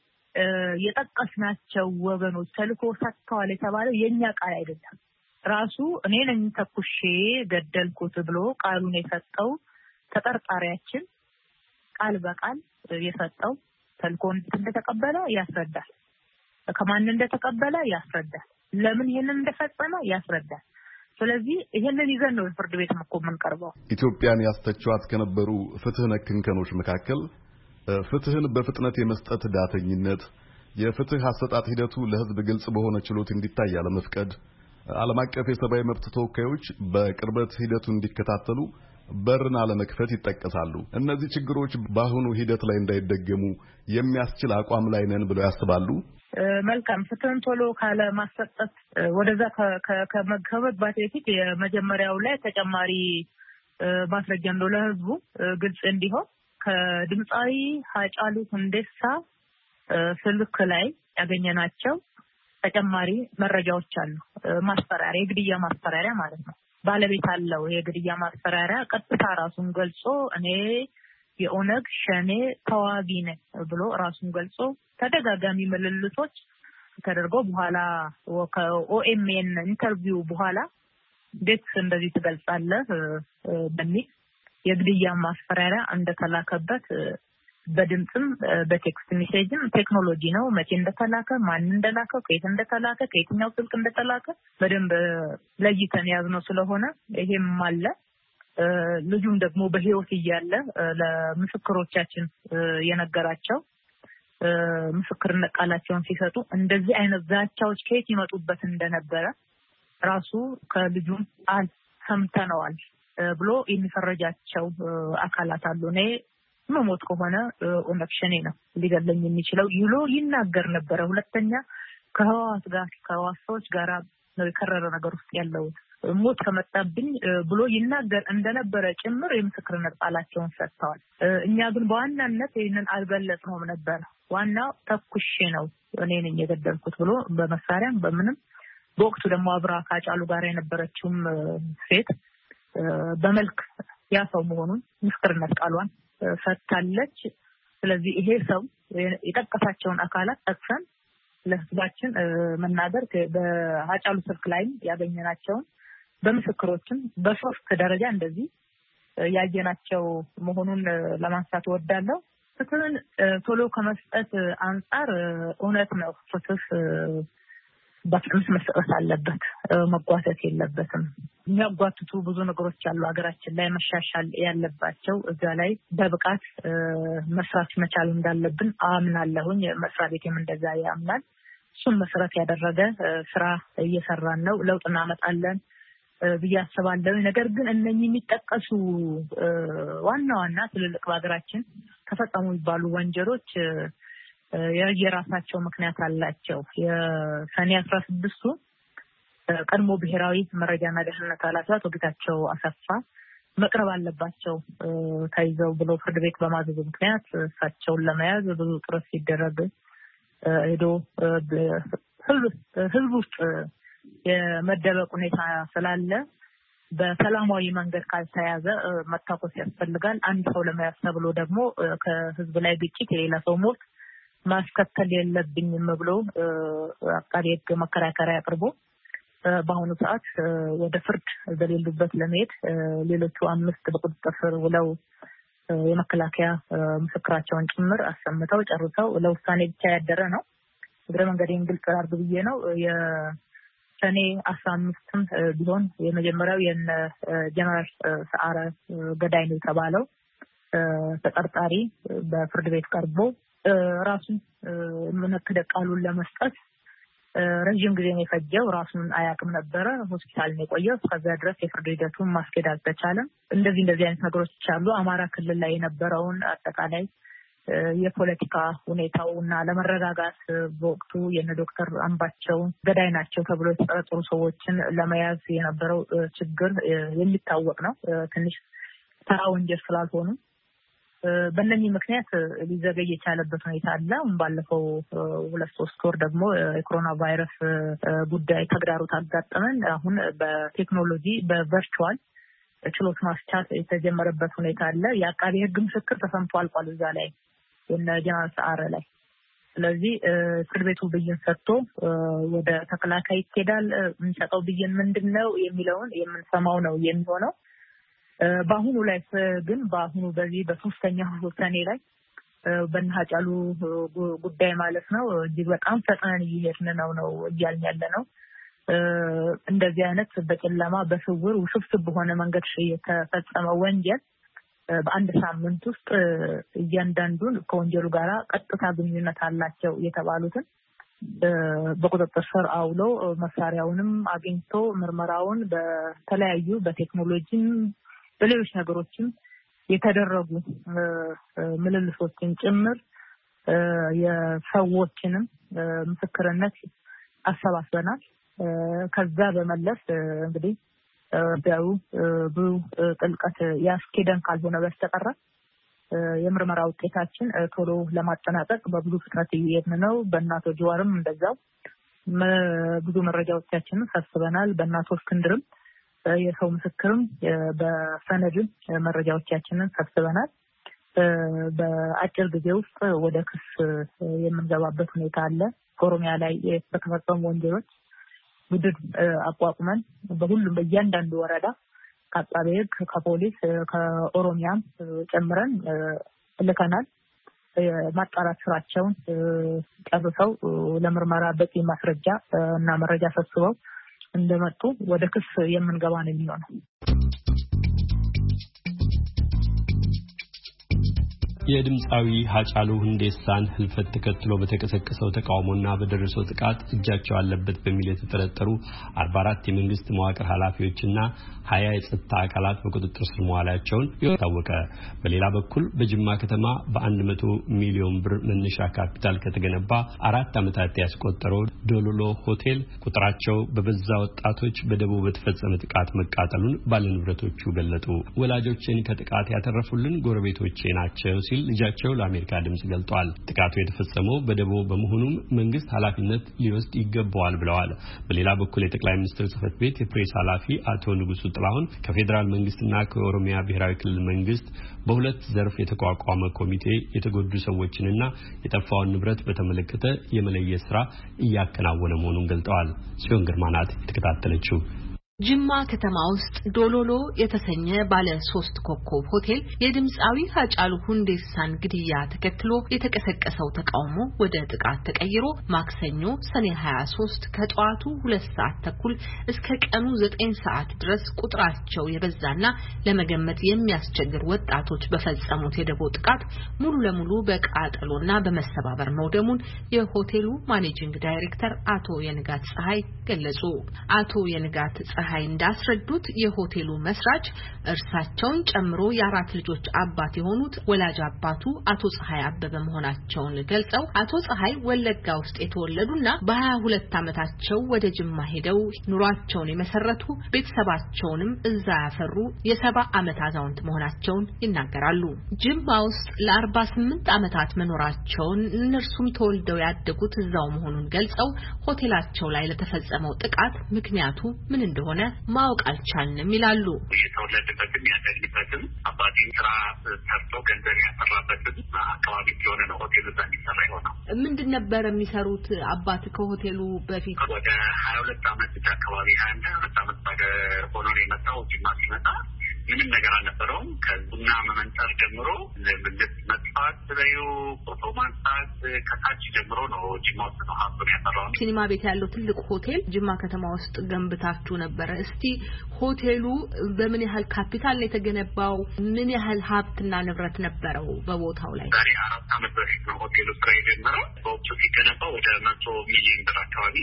የጠቀስናቸው ወገኖች ተልኮ ሰጥተዋል የተባለው የኛ ቃል አይደለም። ራሱ እኔ ነኝ ተኩሼ ገደልኩት ብሎ ቃሉን የሰጠው ተጠርጣሪያችን ቃል በቃል የሰጠው ተልኮን እንደተቀበለ ያስረዳል። ከማን እንደተቀበለ ያስረዳል። ለምን ይሄንን እንደፈጸመ ያስረዳል። ስለዚህ ይሄንን ይዘን ነው ፍርድ ቤት መቆመን ቀርበው ኢትዮጵያን ያስተቻዋት ከነበሩ ፍትህ ነክ እንከኖች መካከል ፍትህን በፍጥነት የመስጠት ዳተኝነት፣ የፍትህ አሰጣጥ ሂደቱ ለህዝብ ግልጽ በሆነ ችሎት እንዲታይ ያለመፍቀድ፣ ዓለም አቀፍ የሰብአዊ መብት ተወካዮች በቅርበት ሂደቱን እንዲከታተሉ በርን አለመክፈት ይጠቀሳሉ። እነዚህ ችግሮች በአሁኑ ሂደት ላይ እንዳይደገሙ የሚያስችል አቋም ላይ ነን ብለው ያስባሉ? መልካም ፍትህን ቶሎ ካለ ማሰጠት ወደዛ ከመግባት በፊት የመጀመሪያው ላይ ተጨማሪ ማስረጃ እንደው ለህዝቡ ግልጽ እንዲሆን ከድምጻዊ ሀጫሉ ሁንዴሳ ስልክ ላይ ያገኘናቸው ተጨማሪ መረጃዎች አሉ። ማስፈራሪያ፣ የግድያ ማስፈራሪያ ማለት ነው። ባለቤት አለው የግድያ ማስፈራሪያ። ቀጥታ ራሱን ገልጾ እኔ የኦነግ ሸኔ ተዋጊ ነኝ ብሎ ራሱን ገልጾ ተደጋጋሚ ምልልሶች ተደርጎ በኋላ ከኦኤምኤን ኢንተርቪው በኋላ እንዴት እንደዚህ ትገልጻለህ በሚል የግድያ ማስፈራሪያ እንደተላከበት በድምጽም በቴክስት ሜሴጅም ቴክኖሎጂ ነው መቼ እንደተላከ ማን እንደላከ ከየት እንደተላከ ከየትኛው ስልክ እንደተላከ በደንብ ለይተን ያዝነው ስለሆነ ይሄም አለ ልጁም ደግሞ በህይወት እያለ ለምስክሮቻችን የነገራቸው ምስክርነት ቃላቸውን ሲሰጡ እንደዚህ አይነት ዛቻዎች ከየት ይመጡበት እንደነበረ ራሱ ከልጁም ቃል ሰምተነዋል ብሎ የሚፈረጃቸው አካላት አሉ እኔ መሞት ከሆነ ኦነክሽኔ ነው ሊገለኝ የሚችለው ይሎ ይናገር ነበር ሁለተኛ ከህዋስ ጋር ከህዋሶች ጋር ነው የከረረ ነገር ውስጥ ያለው ሞት ከመጣብኝ ብሎ ይናገር እንደነበረ ጭምር የምስክርነት ቃላቸውን ሰጥተዋል እኛ ግን በዋናነት ይሄንን አልገለጽነውም ነበር ዋናው ተኩሼ ነው እኔ ነኝ የገደልኩት ብሎ በመሳሪያም በምንም በወቅቱ ደግሞ አብራ ካጫሉ ጋር የነበረችውም ሴት በመልክ ያሰው መሆኑን ምስክርነት ቃሏን ፈታለች ስለዚህ ይሄ ሰው የጠቀሳቸውን አካላት ጠቅሰን ለህዝባችን መናገር በአጫሉ ስልክ ላይ ያገኘናቸው በምስክሮችም በሶስት ደረጃ እንደዚህ ያየናቸው መሆኑን ለማንሳት ወዳለው ፍትህን ቶሎ ከመስጠት አንፃር እውነት ነው ፍትህ በፍጥነት መስጠት አለበት መጓተት የለበትም የሚያጓትቱ ብዙ ነገሮች አሉ ሀገራችን ላይ መሻሻል ያለባቸው እዛ ላይ በብቃት መስራት መቻል እንዳለብን አምናለሁኝ መስራት ቤቴም እንደዛ ያምናል እሱን መሰረት ያደረገ ስራ እየሰራን ነው ለውጥ እናመጣለን በያስባለው ነገር ግን እነኚህ የሚጠቀሱ ዋና ዋና ትልልቅ በሀገራችን ተፈጸሙ ይባሉ ወንጀሎች የራሳቸው ምክንያት አላቸው የሰኔ አስራ ስድስቱ ቀድሞ ብሔራዊ መረጃና ደህንነት ኃላፊ አቶ ጌታቸው አሰፋ መቅረብ አለባቸው ታይዘው ብሎ ፍርድ ቤት በማዘዝ ምክንያት እሳቸውን ለመያዝ ብዙ ጥረት ሲደረግ ሄዶ ህዝብ ውስጥ የመደበቅ ሁኔታ ስላለ በሰላማዊ መንገድ ካልተያዘ መታቆስ ያስፈልጋል አንድ ሰው ለመያዝ ተብሎ ደግሞ ከህዝብ ላይ ግጭት የሌላ ሰው ሞት ማስከተል የለብኝም ብሎ አቃቤ ህግ መከራከሪያ አቅርቦ በአሁኑ ሰዓት ወደ ፍርድ በሌሉበት ለመሄድ ሌሎቹ አምስት በቁጥጥር ስር ውለው የመከላከያ ምስክራቸውን ጭምር አሰምተው ጨርሰው ለውሳኔ ብቻ ያደረ ነው እግረ መንገዴን ግልጽ አድርግ ብዬ ነው የሰኔ አስራ አምስትም ቢሆን የመጀመሪያው የነ ጀነራል ሰዓረ ገዳይ ነው የተባለው ተጠርጣሪ በፍርድ ቤት ቀርቦ ራሱን ምንክደ ቃሉን ለመስጠት ረጅም ጊዜ ነው የፈጀው ራሱን አያቅም ነበር ሆስፒታል ነው የቆየው ከዛ ድረስ የፍርድ ሂደቱን ማስኬድ አልተቻለም እንደዚህ እንደዚህ አይነት ነገሮች አሉ አማራ ክልል ላይ የነበረውን አጠቃላይ የፖለቲካ ሁኔታውና ለመረጋጋት በወቅቱ የነ ዶክተር አምባቸው ገዳይ ናቸው ተብሎ የተጠረጠሩ ሰዎችን ለመያዝ የነበረው ችግር የሚታወቅ ነው ትንሽ ተራ ወንጀል ስላልሆኑ በእነኚህ ምክንያት ሊዘገይ የቻለበት ሁኔታ አለ ባለፈው ሁለት ሶስት ወር ደግሞ የኮሮና ቫይረስ ጉዳይ ተግዳሮት አጋጠመን አሁን በቴክኖሎጂ በቨርቹዋል ችሎት ማስቻት የተጀመረበት ሁኔታ አለ የአቃቤ ህግ ምስክር ተሰምቶ አልቋል እዛ ላይ እና ጀነራል ሰዓረ ላይ ስለዚህ ፍርድ ቤቱ ብይን ሰጥቶ ወደ ተከላካይ ይሄዳል የሚሰጠው ብይን ምንድነው የሚለውን የምንሰማው ነው የሚሆነው በአሁኑ ላይ ግን በአሁኑ በዚህ በሶስተኛው ሰኔ ላይ በእናጫሉ ጉዳይ ማለት ነው እጅግ በጣም ፈጥነን እየሄድን ነው ነው እያልን ያለ ነው እንደዚህ አይነት በጨለማ በስውር ውስብስብ በሆነ መንገድ የተፈጸመ ወንጀል በአንድ ሳምንት ውስጥ እያንዳንዱን ከወንጀሉ ጋራ ቀጥታ ግንኙነት አላቸው የተባሉትን በቁጥጥር ስር አውሎ መሳሪያውንም አግኝቶ ምርመራውን በተለያዩ በቴክኖሎጂም በሌሎች ነገሮችም የተደረጉ ምልልሶችን ጭምር የሰዎችንም ምስክርነት አሰባስበናል ከዛ በመለስ እንግዲህ ቢያው ብዙ ጥልቀት ያስኬደን ካልሆነ በስተቀር የምርመራ ውጤታችን ቶሎ ለማጠናቀቅ በብዙ ፍጥነት እየሄድን ነው በእናቶ ጀዋርም እንደዛው ብዙ መረጃዎቻችንን ሰብስበናል በእናቶ እስክንድርም የሰው ምስክርም በሰነድም መረጃዎቻችንን ሰብስበናል በአጭር ጊዜ ውስጥ ወደ ክስ የምንገባበት ሁኔታ አለ ኦሮሚያ ላይ የተፈጸሙ ወንጀሎች ቡድን አቋቁመን በሁሉም በእያንዳንዱ ወረዳ ከአቃቤ ሕግ ከፖሊስ ከኦሮሚያም ጨምረን ልከናል። ማጣራት ስራቸውን ጨርሰው ለምርመራ በቂ ማስረጃ እና መረጃ ሰብስበው እንደመጡ ወደ ክስ የምንገባ ነው የሚሆነው። የድምጻዊ ሀጫሉ ሁንዴሳን ህልፈት ተከትሎ በተቀሰቀሰው ተቃውሞና በደረሰው ጥቃት እጃቸው አለበት በሚል የተጠረጠሩ አርባ አራት የመንግስት መዋቅር ኃላፊዎችና ሀያ የጸጥታ አካላት በቁጥጥር ስር መዋላቸውን ታወቀ። በሌላ በኩል በጅማ ከተማ በአንድ መቶ ሚሊዮን ብር መነሻ ካፒታል ከተገነባ አራት ዓመታት ያስቆጠረው ዶሎሎ ሆቴል ቁጥራቸው በበዛ ወጣቶች በደቦ በተፈጸመ ጥቃት መቃጠሉን ባለንብረቶቹ ገለጡ። ወላጆችን ከጥቃት ያተረፉልን ጎረቤቶቼ ናቸው ሲል ልጃቸው ለአሜሪካ ድምጽ ገልጧል። ጥቃቱ የተፈጸመው በደቦ በመሆኑም መንግስት ኃላፊነት ሊወስድ ይገባዋል ብለዋል። በሌላ በኩል የጠቅላይ ሚኒስትር ጽህፈት ቤት የፕሬስ ኃላፊ አቶ ንጉሱ ጥላሁን ከፌዴራል መንግስትና ከኦሮሚያ ብሔራዊ ክልል መንግስት በሁለት ዘርፍ የተቋቋመ ኮሚቴ የተጎዱ ሰዎችንና የጠፋውን ንብረት በተመለከተ የመለየት ስራ እያከናወነ መሆኑን ገልጠዋል። ሲሆን ግርማ ናት የተከታተለችው። ጅማ ከተማ ውስጥ ዶሎሎ የተሰኘ ባለ ሶስት ኮከብ ሆቴል የድምጻዊ ሀጫሉ ሁንዴሳን ግድያ ተከትሎ የተቀሰቀሰው ተቃውሞ ወደ ጥቃት ተቀይሮ ማክሰኞ ሰኔ ሀያ ሶስት ከጠዋቱ ሁለት ሰዓት ተኩል እስከ ቀኑ ዘጠኝ ሰዓት ድረስ ቁጥራቸው የበዛና ለመገመት የሚያስቸግር ወጣቶች በፈጸሙት የደቦ ጥቃት ሙሉ ለሙሉ በቃጠሎና በመሰባበር መውደሙን የሆቴሉ ማኔጂንግ ዳይሬክተር አቶ የንጋት ፀሐይ ገለጹ። አቶ የንጋት ፀሐይ እንዳስረዱት የሆቴሉ መስራች እርሳቸውን ጨምሮ የአራት ልጆች አባት የሆኑት ወላጅ አባቱ አቶ ፀሐይ አበበ መሆናቸውን ገልጸው አቶ ፀሐይ ወለጋ ውስጥ የተወለዱና በሀያ ሁለት ዓመታቸው ወደ ጅማ ሄደው ኑሯቸውን የመሰረቱ ቤተሰባቸውንም እዛ ያፈሩ የሰባ ዓመት አዛውንት መሆናቸውን ይናገራሉ። ጅማ ውስጥ ለአርባ ስምንት ዓመታት መኖራቸውን እነርሱም ተወልደው ያደጉት እዛው መሆኑን ገልጸው ሆቴላቸው ላይ ለተፈጸመው ጥቃት ምክንያቱ ምን እንደሆነ ማወቅ አልቻልንም ይላሉ። የተወለደበትም ያደግበትም አባቴን ስራ ሰርቶ ገንዘብ ያፈራበትም አካባቢ ሲሆን ነው ሆቴሉ እንዲሰራ የሆነው። ምንድን ነበር የሚሰሩት አባት ከሆቴሉ በፊት? ወደ ሀያ ሁለት ዓመት አካባቢ ሀያ አንድ ዓመት ባደ ሆኖ ነው የመጣው። ጅማ ሲመጣ ምንም ነገር አልነበረውም። ከቡና መመንጠር ጀምሮ ለምልክት መጥፋት በዩ ፎቶ ማንሳት ከታች ጀምሮ ነው ጅማ ውስጥ ነው ሀብቱን ያፈራው። ሲኒማ ቤት ያለው ትልቅ ሆቴል ጅማ ከተማ ውስጥ ገንብታችሁ ነበር። እስቲ ሆቴሉ በምን ያህል ካፒታል ነው የተገነባው? ምን ያህል ሀብትና ንብረት ነበረው በቦታው ላይ? ዛሬ አራት ዓመት በፊት ነው ሆቴሉ ስራ የጀመረው። በወቅቱ ሲገነባ ወደ መቶ ሚሊዮን ብር አካባቢ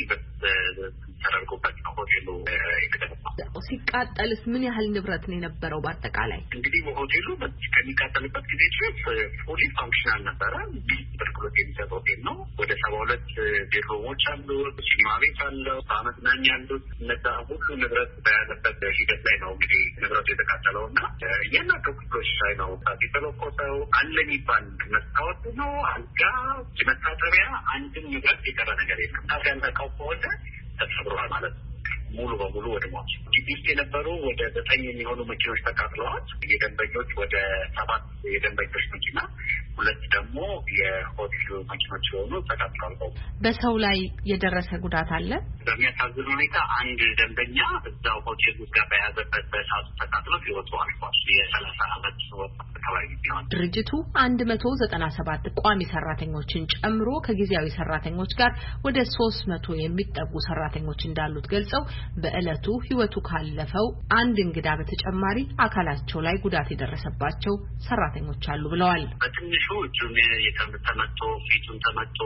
ተደርጎበት ነው ሆቴሉ የተገነባው። ሲቃጠልስ ምን ያህል ንብረት ነው የነበረው በአጠቃላይ? እንግዲህ በሆቴሉ ከሚቃጠልበት ጊዜ ድረስ ፉሊ ፋንክሽናል ነበረ። አገልግሎት የሚሰጥ ሆቴል ነው። ወደ ሰባ ሁለት ቤድሩሞች አሉ፣ ሲኒማ ቤት አለው፣ በአመዝናኛ ያሉት እነዛ ሁሉ ንብረት በያለበት ሂደት ላይ ነው እንግዲህ ንብረቱ የተቃጠለው እና የናቀ ክፍሎች ላይ ነው ሳት የተለኮሰው። አለ የሚባል መስታወት ነው፣ አልጋ፣ መታጠቢያ፣ አንድም ንብረት የቀረ ነገር የለም። ታዲያ ያለቀው ከሆነ ተሰብሯል ማለት ነው። ሙሉ በሙሉ ወድሟል። ግቢ ውስጥ የነበሩ ወደ ዘጠኝ የሚሆኑ መኪኖች ተቃጥለዋል። የደንበኞች ወደ ሰባት የደንበኞች መኪና፣ ሁለት ደግሞ የሆቴሉ መኪኖች የሆኑ ተቃጥለዋል። በሰው ላይ የደረሰ ጉዳት አለ? በሚያሳዝን ሁኔታ አንድ ደንበኛ እዛው ሆቴል ውስጥ ጋር በያዘበት በሰዓቱ ተቃጥሎ ህይወቱ አልፏል። የሰላሳ አመት ወጣት አካባቢ ቢሆን ድርጅቱ አንድ መቶ ዘጠና ሰባት ቋሚ ሰራተኞችን ጨምሮ ከጊዜያዊ ሰራተኞች ጋር ወደ ሶስት መቶ የሚጠጉ ሰራተኞች እንዳሉት ገልጸው በእለቱ ህይወቱ ካለፈው አንድ እንግዳ በተጨማሪ አካላቸው ላይ ጉዳት የደረሰባቸው ሰራተኞች አሉ ብለዋል። በትንሹ እጁን የተመቶ ፊቱን ተመቶ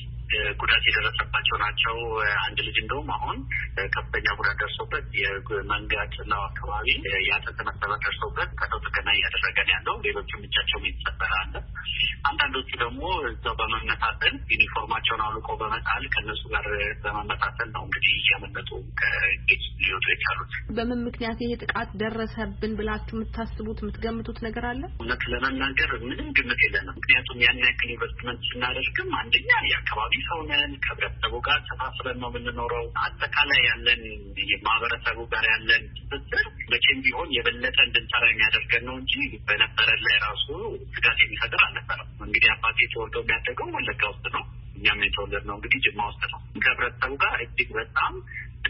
ጉዳት የደረሰባቸው ናቸው። አንድ ልጅ እንደውም አሁን ከፍተኛ ጉዳት ደርሶበት የመንጋጭ ነው አካባቢ ያጠተ መሰበር ደርሶበት ከሰው ጥገና እያደረገ ነው ያለው። ሌሎችም እጃቸውም የተሰበረ አለ። አንዳንዶቹ ደግሞ እዛው በመመሳሰል ዩኒፎርማቸውን አውልቆ በመጣል ከነሱ ጋር በመመሳሰል ነው እንግዲህ እያመለጡ ከጌት ሊወጡ የቻሉት። በምን ምክንያት ይሄ ጥቃት ደረሰብን ብላችሁ የምታስቡት የምትገምቱት ነገር አለ? እውነት ለመናገር ምንም ግምት የለንም። ምክንያቱም ያን ያክል ኢንቨስትመንት ስናደርግም አንደኛ የአካባቢ ሰው ነን፣ ከህብረተሰቡ ጋር ተሳስረን ነው የምንኖረው። አጠቃላይ ያለን የማህበረሰቡ ጋር ያለን ትስስር መቼም ቢሆን የበለጠ እንድንሰራ የሚያደርገን ነው እንጂ በነበረን ላይ ራሱ ስጋት የሚፈጥር አልነበረም። እንግዲህ አባቴ ተወልዶ የሚያደገው ወለጋ ውስጥ ነው። እኛም የተወለድነው እንግዲህ ጅማ ውስጥ ነው። ከህብረተሰቡ ጋር እጅግ በጣም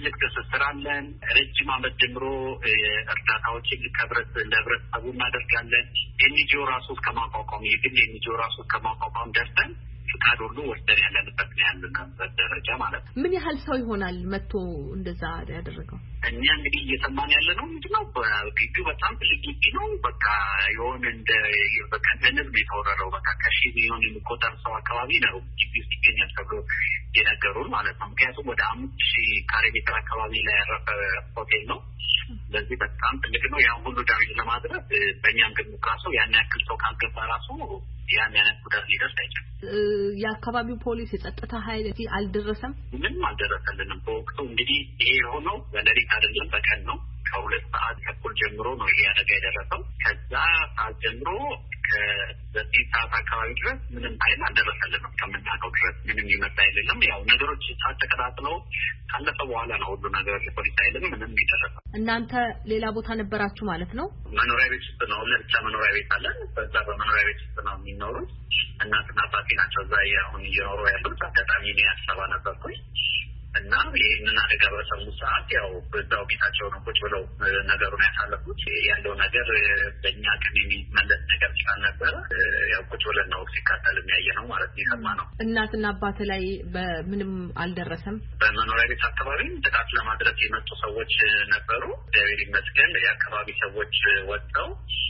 ትልቅ ትስስር አለን። ረጅም ዓመት ጀምሮ እርዳታዎችን ከብረት ለህብረተሰቡ እናደርጋለን። ኤንጂኦ ራሱ ከማቋቋም የግል ኤንጂኦ ራሱ ከማቋቋም ደርሰን ፍቃድ ሁሉ ወስደን ያለንበት ነው ያለንበት ደረጃ ማለት ነው። ምን ያህል ሰው ይሆናል መጥቶ እንደዛ ያደረገው? እኛ እንግዲህ እየሰማን ያለ ነው ምንድነው በግቢው በጣም ትልቅ ግቢ ነው። በቃ የሆነ እንደ በቃ እንደነብ የተወረረው በቃ ከሺህ የሚሆን የሚቆጠር ሰው አካባቢ ነው ግቢ ውስጥ ይገኛል ተብሎ የነገሩን ማለት ነው። ምክንያቱም ወደ አምስት ሺህ ካሬ ሜትር አካባቢ ላይ ያረፈ ሆቴል ነው። ስለዚህ በጣም ትልቅ ነው። ያን ሁሉ ዳሜጅ ለማድረግ በእኛም ግምት ራሱ ያን ያክል ሰው ካልገባ ራሱ ያን ያክል ጉዳት ሊደርስ አይችልም። የአካባቢው ፖሊስ የጸጥታ ኃይል እዚህ አልደረሰም? ምንም አልደረሰልንም። በወቅቱ እንግዲህ ይሄ የሆነው በሌሊት አይደለም በቀን ነው። ከሁለት ሰዓት ተኩል ጀምሮ ነው ይሄ አደጋ የደረሰው። ከዛ ሰዓት ጀምሮ ከዘጠኝ ሰዓት አካባቢ ድረስ ምንም ኃይል አልደረሰልንም። ከምናውቀው ድረስ ምንም ይመጣ አይደለም። ያው ነገሮች ተከታትለው ካለፈ በኋላ ነው ሁሉ ነገር ፖሊስ ኃይልም ምንም ይደረሰ። እናንተ ሌላ ቦታ ነበራችሁ ማለት ነው? መኖሪያ ቤት ውስጥ ነው። ለብቻ መኖሪያ ቤት አለን። በዛ በመኖሪያ ቤት ውስጥ ነው የሚኖሩት። እናትና አባቴ ናቸው እዛ አሁን እየኖሩ ያሉት። አጋጣሚ እኔ አዲስ አበባ ነበርኩኝ እና ይህንን አደጋ በሰሙ ሰዓት ያው በዛው ቤታቸው ነው ቁጭ ብለው ነገሩን ያሳለፉት። ያለው ነገር በእኛ ቀን የሚመለስ ነገር ስላልነበረ ያው ቁጭ ብለን ነው ሲካተል የሚያየ ነው ማለት ነው የሰማ ነው። እናትና አባቴ ላይ በምንም አልደረሰም? በመኖሪያ ቤት አካባቢ ጥቃት ለማድረስ የመጡ ሰዎች ነበሩ። እግዚአብሔር ይመስገን የአካባቢ ሰዎች ወጥተው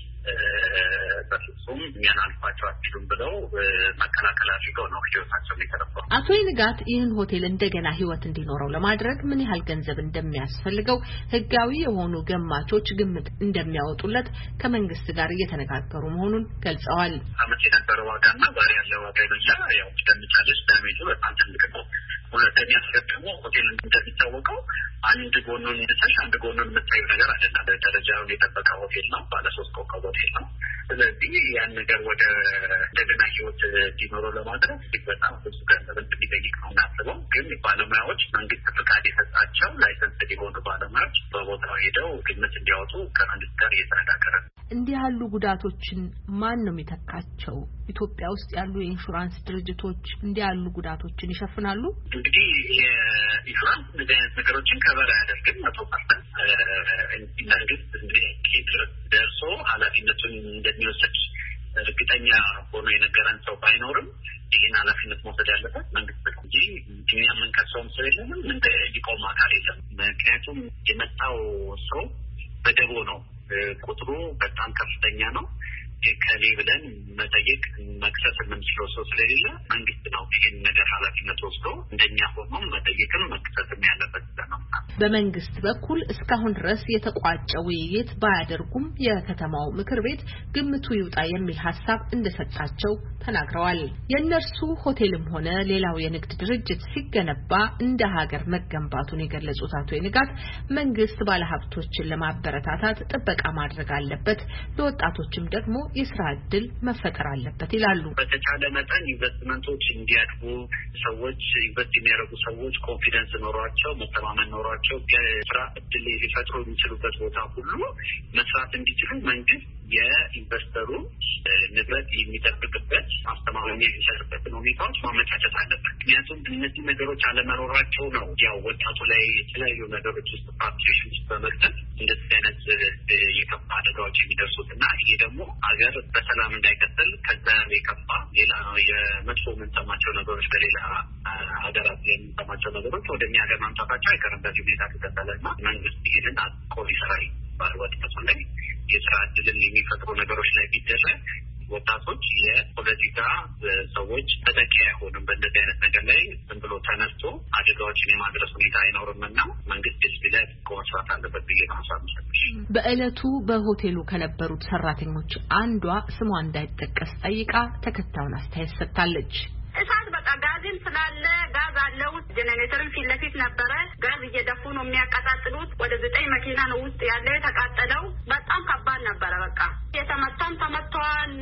በፍጹም እኛን አልፏቸው አትችሉም ብለው መከላከል አድርገው ነው ህይወታቸውን የተረፈው። አቶ ይንጋት ይህን ሆቴል እንደገና ህይወት እንዲኖረው ለማድረግ ምን ያህል ገንዘብ እንደሚያስፈልገው ህጋዊ የሆኑ ገማቾች ግምት እንደሚያወጡለት ከመንግስት ጋር እየተነጋገሩ መሆኑን ገልጸዋል። አመት የነበረው ዋጋና ዛሬ ያለው ዋጋ ይለያል። ያው እንደሚቻለሽ ዳሜጁ በጣም ትልቅ ነው። ሁለተኛ ደግሞ ሆቴል እንደሚታወቀው አንድ ጎኑን ይነሳሽ አንድ ጎኑን የምታዩ ነገር አይደለም። ደረጃውን የጠበቀ ሆቴል ነው። ባለ ሶስት ኮከብ ሆቴል ነው። ስለዚህ ያን ነገር ወደ እንደገና ህይወት እንዲኖረው ለማድረግ እጅግ በጣም ብዙ ገንዘብ እንደሚጠይቅ ነው እናስበው። ግን ባለሙያዎች መንግስት ፍቃድ የሰጣቸው ላይሰንስ የሆኑ ባለሙያዎች በቦታው ሄደው ግምት እንዲያወጡ ከመንግስት ጋር እየተነጋገረ ነው። እንዲህ ያሉ ጉዳቶችን ማን ነው የሚተካቸው? ኢትዮጵያ ውስጥ ያሉ የኢንሹራንስ ድርጅቶች እንዲህ ያሉ ጉዳቶችን ይሸፍናሉ? እንግዲህ የኢንሹራንስ እንደዚህ አይነት ነገሮችን ከበር አያደርግም። መቶ ፐርሰንት መንግስት ደርሶ ኃላፊነቱን እንደሚወስድ እርግጠኛ ሆኖ የነገረን ሰው ባይኖርም ይህን ኃላፊነት መውሰድ ያለበት መንግስት እንጂ እኛ የምንከሰውም ሰው የለንም። ምን ሊቆም አካል የለም። ምክንያቱም የመጣው ሰው በደቦ ነው። ቁጥሩ በጣም ከፍተኛ ነው። ከሌ ብለን መጠየቅ መክሰስ የምንችለው ሰው ስለሌለ መንግስት ነው ይህን ነገር ኃላፊነት ወስዶ እንደኛ ሆኖ መጠየቅም መክሰስም ያለበት ነው። በመንግስት በኩል እስካሁን ድረስ የተቋጨ ውይይት ባያደርጉም የከተማው ምክር ቤት ግምቱ ይውጣ የሚል ሀሳብ እንደሰጣቸው ተናግረዋል። የእነርሱ ሆቴልም ሆነ ሌላው የንግድ ድርጅት ሲገነባ እንደ ሀገር መገንባቱን የገለጹት አቶ ይንጋት መንግስት ባለሀብቶችን ለማበረታታት ጥበቃ ማድረግ አለበት፣ ለወጣቶችም ደግሞ የስራ ዕድል መፈጠር አለበት ይላሉ። በተቻለ መጠን ኢንቨስትመንቶች እንዲያድጉ ሰዎች ኢንቨስት የሚያደርጉ ሰዎች ኮንፊደንስ ኖሯቸው መተማመን ኖሯቸው የስራ ዕድል ሊፈጥሩ የሚችሉበት ቦታ ሁሉ መስራት እንዲችሉ መንግስት የኢንቨስተሩ ንብረት የሚጠብቅበት ማስተማመኛ የሚሰጥበትን ሁኔታዎች ማመቻቸት አለበት። ምክንያቱም እነዚህ ነገሮች አለመኖራቸው ነው ያው ወጣቱ ላይ የተለያዩ ነገሮች ውስጥ ፓርቲሽን ውስጥ በመግባት እንደዚህ አይነት የከፋ አደጋዎች የሚደርሱት እና ይሄ ደግሞ ሀገር በሰላም እንዳይቀጥል ከዛ የከፋ ሌላ የመጥፎ የምንሰማቸው ነገሮች በሌላ ሀገራት የምንሰማቸው ነገሮች ወደ እኛ ሀገር ማምጣታቸው አይቀርም። በዚህ ሁኔታ ተከተለና መንግስት ይህንን አጥቆ ሊሰራ ባልወጣቱ ላይ የስራ ዕድልን የሚፈጥሩ ነገሮች ላይ ቢደረግ ወጣቶች የፖለቲካ ሰዎች ተጠቂ አይሆንም። በእንደዚህ አይነት ነገር ላይ ዝም ብሎ ተነስቶ አደጋዎችን የማድረስ ሁኔታ አይኖርምና መንግስት ህዝብ ላይ መስራት አለበት ብዬ ማሳብ ሰጥሽ። በእለቱ በሆቴሉ ከነበሩት ሰራተኞች አንዷ ስሟ እንዳይጠቀስ ጠይቃ ተከታዩን አስተያየት ሰጥታለች። እሳት በቃ ጋዝም ስላለ ጋዝ አለው። ጀነሬተርም ፊት ለፊት ነበረ። ጋዝ እየደፉ ነው የሚያቀጣጥሉት። ወደ ዘጠኝ መኪና ነው ውስጥ ያለ የተቃጠለው። በጣም ከባድ ነበረ። በቃ የተመታም ተመቷል፣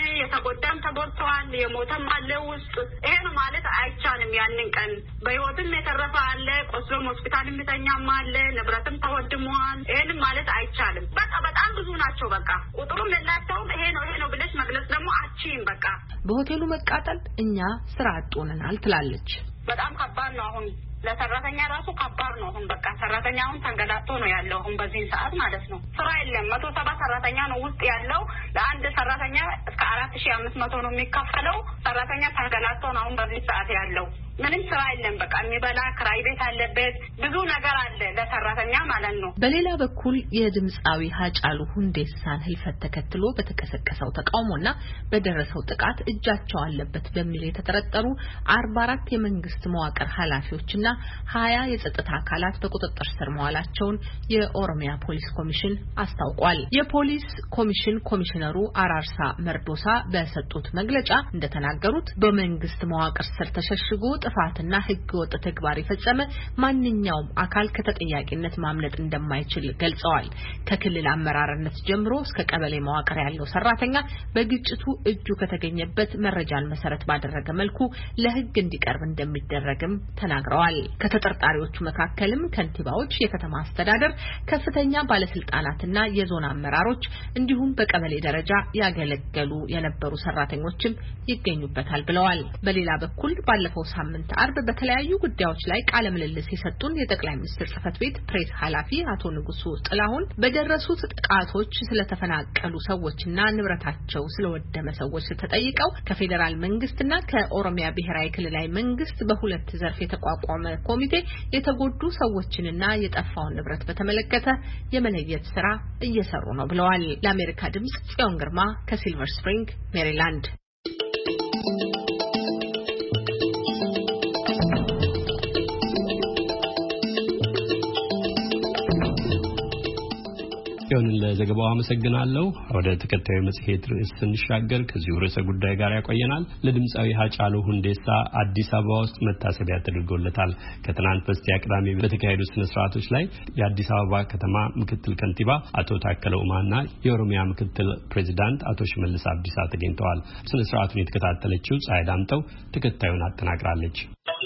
የተጎዳም ተጎድቷል፣ የሞተም አለ ውስጥ። ይሄን ማለት አይቻልም። ያንን ቀን በህይወትም የተረፈ አለ፣ ቆስሎም ሆስፒታል የሚተኛም አለ፣ ንብረትም ተወድሟል። ይሄን ማለት አይቻልም። በቃ በጣም ብዙ ናቸው። በቃ ቁጥሩም የላቸውም። ይሄ ነው ይሄ ነው ብለሽ መግለጽ ደግሞ አቺም በቃ በሆቴሉ መቃጠል እኛ ስራ አጥ ሆነናል ትላለች። በጣም ከባድ ነው። አሁን ለሰራተኛ ራሱ ከባድ ነው። አሁን በቃ ሰራተኛውን ተንገላቶ ነው ያለው አሁን በዚህ ሰዓት ማለት ነው። ስራ የለም። መቶ ሰባ ሰራተኛ ነው ውስጥ ያለው። ለአንድ ሰራተኛ እስከ አራት ሺህ አምስት መቶ ነው የሚከፈለው። ሰራተኛ ተንገላቶ ነው አሁን በዚህ ሰዓት ያለው። ምንም ስራ የለም። በቃ የሚበላ ክራይ ቤት አለበት፣ ብዙ ነገር አለ ለሰራተኛ ማለት ነው። በሌላ በኩል የድምጻዊ ሃጫሉ ሁንዴሳን ህልፈት ተከትሎ በተቀሰቀሰው ተቃውሞና በደረሰው ጥቃት እጃቸው አለበት በሚል የተጠረጠሩ አርባ አራት የመንግስት መዋቅር ኃላፊዎችና ሀያ የጸጥታ አካላት በቁጥጥር ስር መዋላቸውን የኦሮሚያ ፖሊስ ኮሚሽን አስታውቋል። የፖሊስ ኮሚሽን ኮሚሽነሩ አራርሳ መርዶሳ በሰጡት መግለጫ እንደተናገሩት በመንግስት መዋቅር ስር ተሸሽጎ ጥፋትና ህገወጥ ተግባር የፈጸመ ማንኛውም አካል ከተጠያቂነት ማምለጥ እንደማይችል ገልጸዋል። ከክልል አመራርነት ጀምሮ እስከ ቀበሌ መዋቅር ያለው ሰራተኛ በግጭቱ እጁ ከተገኘበት መረጃን መሰረት ባደረገ መልኩ ለህግ እንዲቀርብ እንደሚደረግም ተናግረዋል። ከተጠርጣሪዎቹ መካከልም ከንቲባዎች፣ የከተማ አስተዳደር ከፍተኛ ባለስልጣናትና የዞን አመራሮች እንዲሁም በቀበሌ ደረጃ ያገለገሉ የነበሩ ሰራተኞችም ይገኙበታል ብለዋል። በሌላ በኩል ባለፈው ሳምንት አርብ በተለያዩ ጉዳዮች ላይ ቃለ ምልልስ የሰጡን የጠቅላይ ሚኒስትር ጽህፈት ቤት ፕሬስ ኃላፊ አቶ ንጉሱ ጥላሁን በደረሱት ጥቃቶች ስለተፈናቀሉ ሰዎችና ንብረታቸው ስለወደመ ሰዎች ተጠይቀው ከፌዴራል መንግስትና ከኦሮሚያ ብሔራዊ ክልላዊ መንግስት በሁለት ዘርፍ የተቋቋመ ኮሚቴ የተጎዱ ሰዎችንና የጠፋውን ንብረት በተመለከተ የመለየት ስራ እየሰሩ ነው ብለዋል። ለአሜሪካ ድምጽ ጽዮን ግርማ ከሲልቨር ስፕሪንግ ሜሪላንድ። ጽዮን ለዘገባው አመሰግናለሁ። ወደ ተከታዩ መጽሔት ርዕስ ስንሻገር ከዚሁ ርዕሰ ጉዳይ ጋር ያቆየናል። ለድምጻዊ ሃጫሉ ሁንዴሳ አዲስ አበባ ውስጥ መታሰቢያ ተደርጎለታል። ከትናንት በስቲያ ቅዳሜ በተካሄዱ ስነ ስርዓቶች ላይ የአዲስ አበባ ከተማ ምክትል ከንቲባ አቶ ታከለ ኡማና የኦሮሚያ ምክትል ፕሬዚዳንት አቶ ሽመልስ አብዲሳ ተገኝተዋል። ስነ ስርዓቱን የተከታተለችው ፀሐይ ዳምጠው ተከታዩን አጠናቅራለች።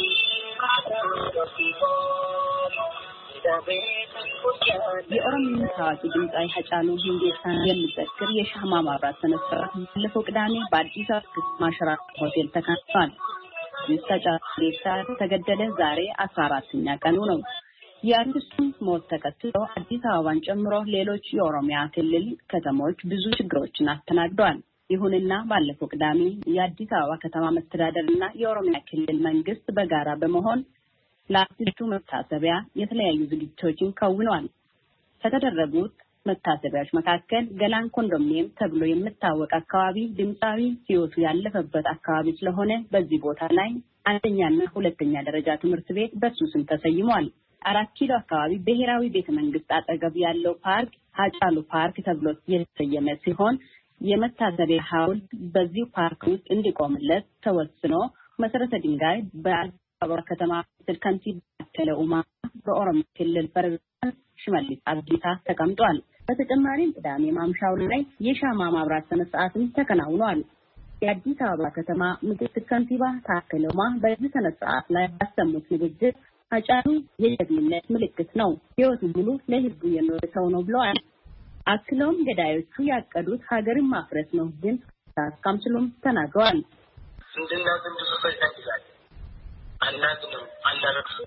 የኦሮሚያ ታዋቂ ድምጻዊ ሃጫሉ ሁንዴሳን የሚዘክር የሻማ ማብራት ስነ ስርዓት ባለፈው ቅዳሜ በአዲስ አበባ ማሸራ ሆቴል ተካሂዷል። ሃጫሉ ሁንዴሳ ተገደለ ዛሬ አስራ አራተኛ ቀኑ ነው። የአርቲስቱን ሞት ተከትሎ አዲስ አበባን ጨምሮ ሌሎች የኦሮሚያ ክልል ከተሞች ብዙ ችግሮችን አስተናግደዋል። ይሁንና ባለፈው ቅዳሜ የአዲስ አበባ ከተማ መስተዳደርና የኦሮሚያ ክልል መንግስት በጋራ በመሆን ለአርቲስቱ መታሰቢያ የተለያዩ ዝግጅቶችን ከውነዋል። ከተደረጉት መታሰቢያዎች መካከል ገላን ኮንዶሚኒየም ተብሎ የሚታወቅ አካባቢ ድምጻዊ ህይወቱ ያለፈበት አካባቢ ስለሆነ በዚህ ቦታ ላይ አንደኛና ሁለተኛ ደረጃ ትምህርት ቤት በሱ ስም ተሰይሟል። አራት ኪሎ አካባቢ ብሔራዊ ቤተ መንግስት አጠገብ ያለው ፓርክ ሃጫሉ ፓርክ ተብሎ የተሰየመ ሲሆን የመታሰቢያ ሐውልት በዚህ ፓርክ ውስጥ እንዲቆምለት ተወስኖ መሰረተ ድንጋይ በአዲስ አበባ ከተማ ምክትል ከንቲባ ታከለ ኡማ በኦሮሚያ ክልል ፕሬዝዳንት ሽመልስ አብዲሳ ተቀምጧል። በተጨማሪም ቅዳሜ ማምሻው ላይ የሻማ ማብራት ስነ ስርዓትም ተከናውኗል። የአዲስ አበባ ከተማ ምክትል ከንቲባ ታከለ ኡማ በዚህ ስነ ስርዓት ላይ ባሰሙት ንግግር ሃጫሉ የጀግንነት ምልክት ነው፣ ህይወቱ ሙሉ ለህዝቡ የኖረ ሰው ነው ብለዋል። አክለውም ገዳዮቹ ያቀዱት ሀገርን ማፍረስ ነው ግን ታስካምስሉም ተናግረዋል። እንድና እንድሱ ሳይታይላል አናዝንም አናረክሱ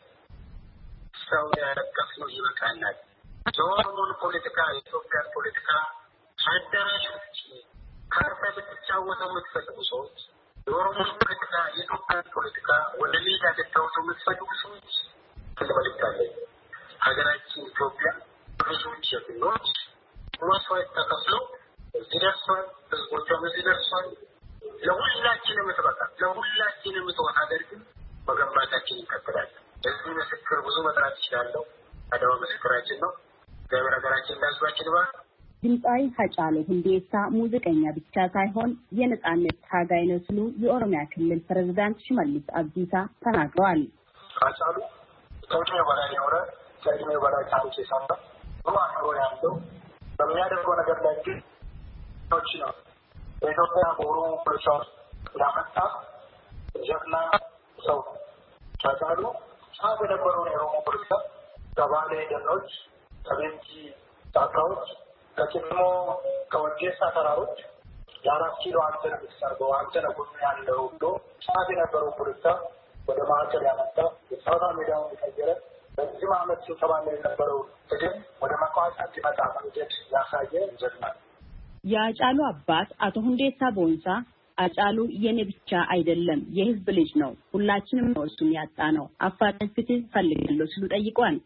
ሰው ያረከስ ነው ይበቃናል። የኦሮሞን ፖለቲካ የኢትዮጵያ ፖለቲካ አዳራሾች ካርታ ብትጫወተው የምትፈልጉ ሰዎች የኦሮሞን ፖለቲካ የኢትዮጵያ ፖለቲካ ወደ ሜዳ ልታወጡ የምትፈልጉ ሰዎች ትልበልታለች። ሀገራችን ኢትዮጵያ ብዙዎች ጀግኖች መስዋዕት ተከፍለው እዚህ ደርሷል። ህዝቦቿም እዚህ ደርሷል። ለሁላችንም የምትበቃ ለሁላችንም የምትሆን ሀገር ግን መገንባታችን ይቀጥላል። እዚህ ምስክር ብዙ መጥራት ይችላለሁ። አድዋ ምስክራችን ነው። እግዚአብሔር ሀገራችን ለህዝባችን ይባርክ። ድምጻዊ ሃጫሉ ሁንዴሳ ሙዚቀኛ ብቻ ሳይሆን የነጻነት ታጋይ ነው ሲሉ የኦሮሚያ ክልል ፕሬዝዳንት ሽመልስ አብዲሳ ተናግረዋል። ሃጫሉ ከእድሜው በላይ የኖረ ከእድሜው በላይ ታሪክ የሰራ ጥሩ አእምሮ ያለው በሚያደርገው ነገር ላይ ግን ቶች ነው በኢትዮጵያ በኦሮሞ ፖለቲካ ውስጥ ያመጣ ጀግና ሰው ሃጫሉ ጫፍ የነበረውን የኦሮሞ ፖለቲካ ከባሌ ደኖች፣ ከቤንጂ ጫካዎች፣ ከጭሞ ከወዴሳ ተራሮች የአራት ኪሎ አንተነ ምትሰርገው አንተነ ጎኑ ያለው ብሎ ጫፍ የነበረው ፖለቲካ ወደ ማዕከል ያመጣ የጨዋታ ሜዳውን የቀየረ በዚህ ዓመት ስብሰባ ላይ የነበረው ትግል ወደ መቋጫ እንዲመጣ መንገድ ያሳየ ጀግና የአጫሉ አባት አቶ ሁንዴሳ ቦንሳ አጫሉ የኔ ብቻ አይደለም የህዝብ ልጅ ነው፣ ሁላችንም ነው እሱን ያጣ ነው፣ አፋጣኝ ፍትህ ፈልጋለሁ ሲሉ ጠይቀዋል።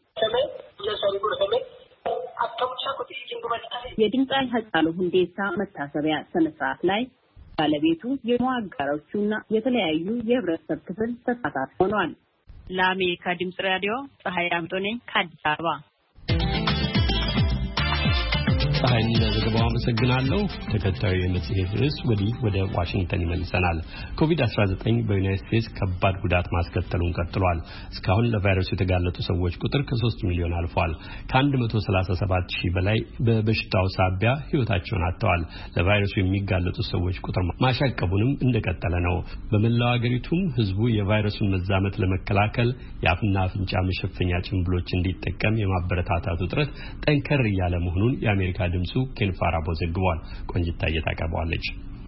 የድምፃዊ አጫሉ ሁንዴሳ መታሰቢያ ስነ ስርዓት ላይ ባለቤቱ የሟጋሮቹና የተለያዩ የህብረተሰብ ክፍል ተሳታፊ ሆነዋል። ለአሜሪካ ድምጽ ራዲዮ ፀሐይ ዳምጦ ነኝ ከአዲስ አበባ። ፀሐይን ለዘገባው አመሰግናለሁ። ተከታዩ የመጽሔት ርዕስ ወዲህ ወደ ዋሽንግተን ይመልሰናል። ኮቪድ አስራ ዘጠኝ በዩናይትድ ስቴትስ ከባድ ጉዳት ማስከተሉን ቀጥሏል። እስካሁን ለቫይረሱ የተጋለጡ ሰዎች ቁጥር ከሶስት ሚሊዮን አልፏል። ከአንድ መቶ ሰላሳ ሰባት ሺህ በላይ በበሽታው ሳቢያ ህይወታቸውን አጥተዋል። ለቫይረሱ የሚጋለጡ ሰዎች ቁጥር ማሻቀቡንም እንደቀጠለ ነው። በመላው ሀገሪቱም ህዝቡ የቫይረሱን መዛመት ለመከላከል የአፍና አፍንጫ መሸፈኛ ጭንብሎች እንዲጠቀም የማበረታታቱ ጥረት ጠንከር እያለ መሆኑን የአሜሪካ ድምጹ ኬን ፋራቦ ዘግቧል። ቆንጅታ እየታቀርባለች።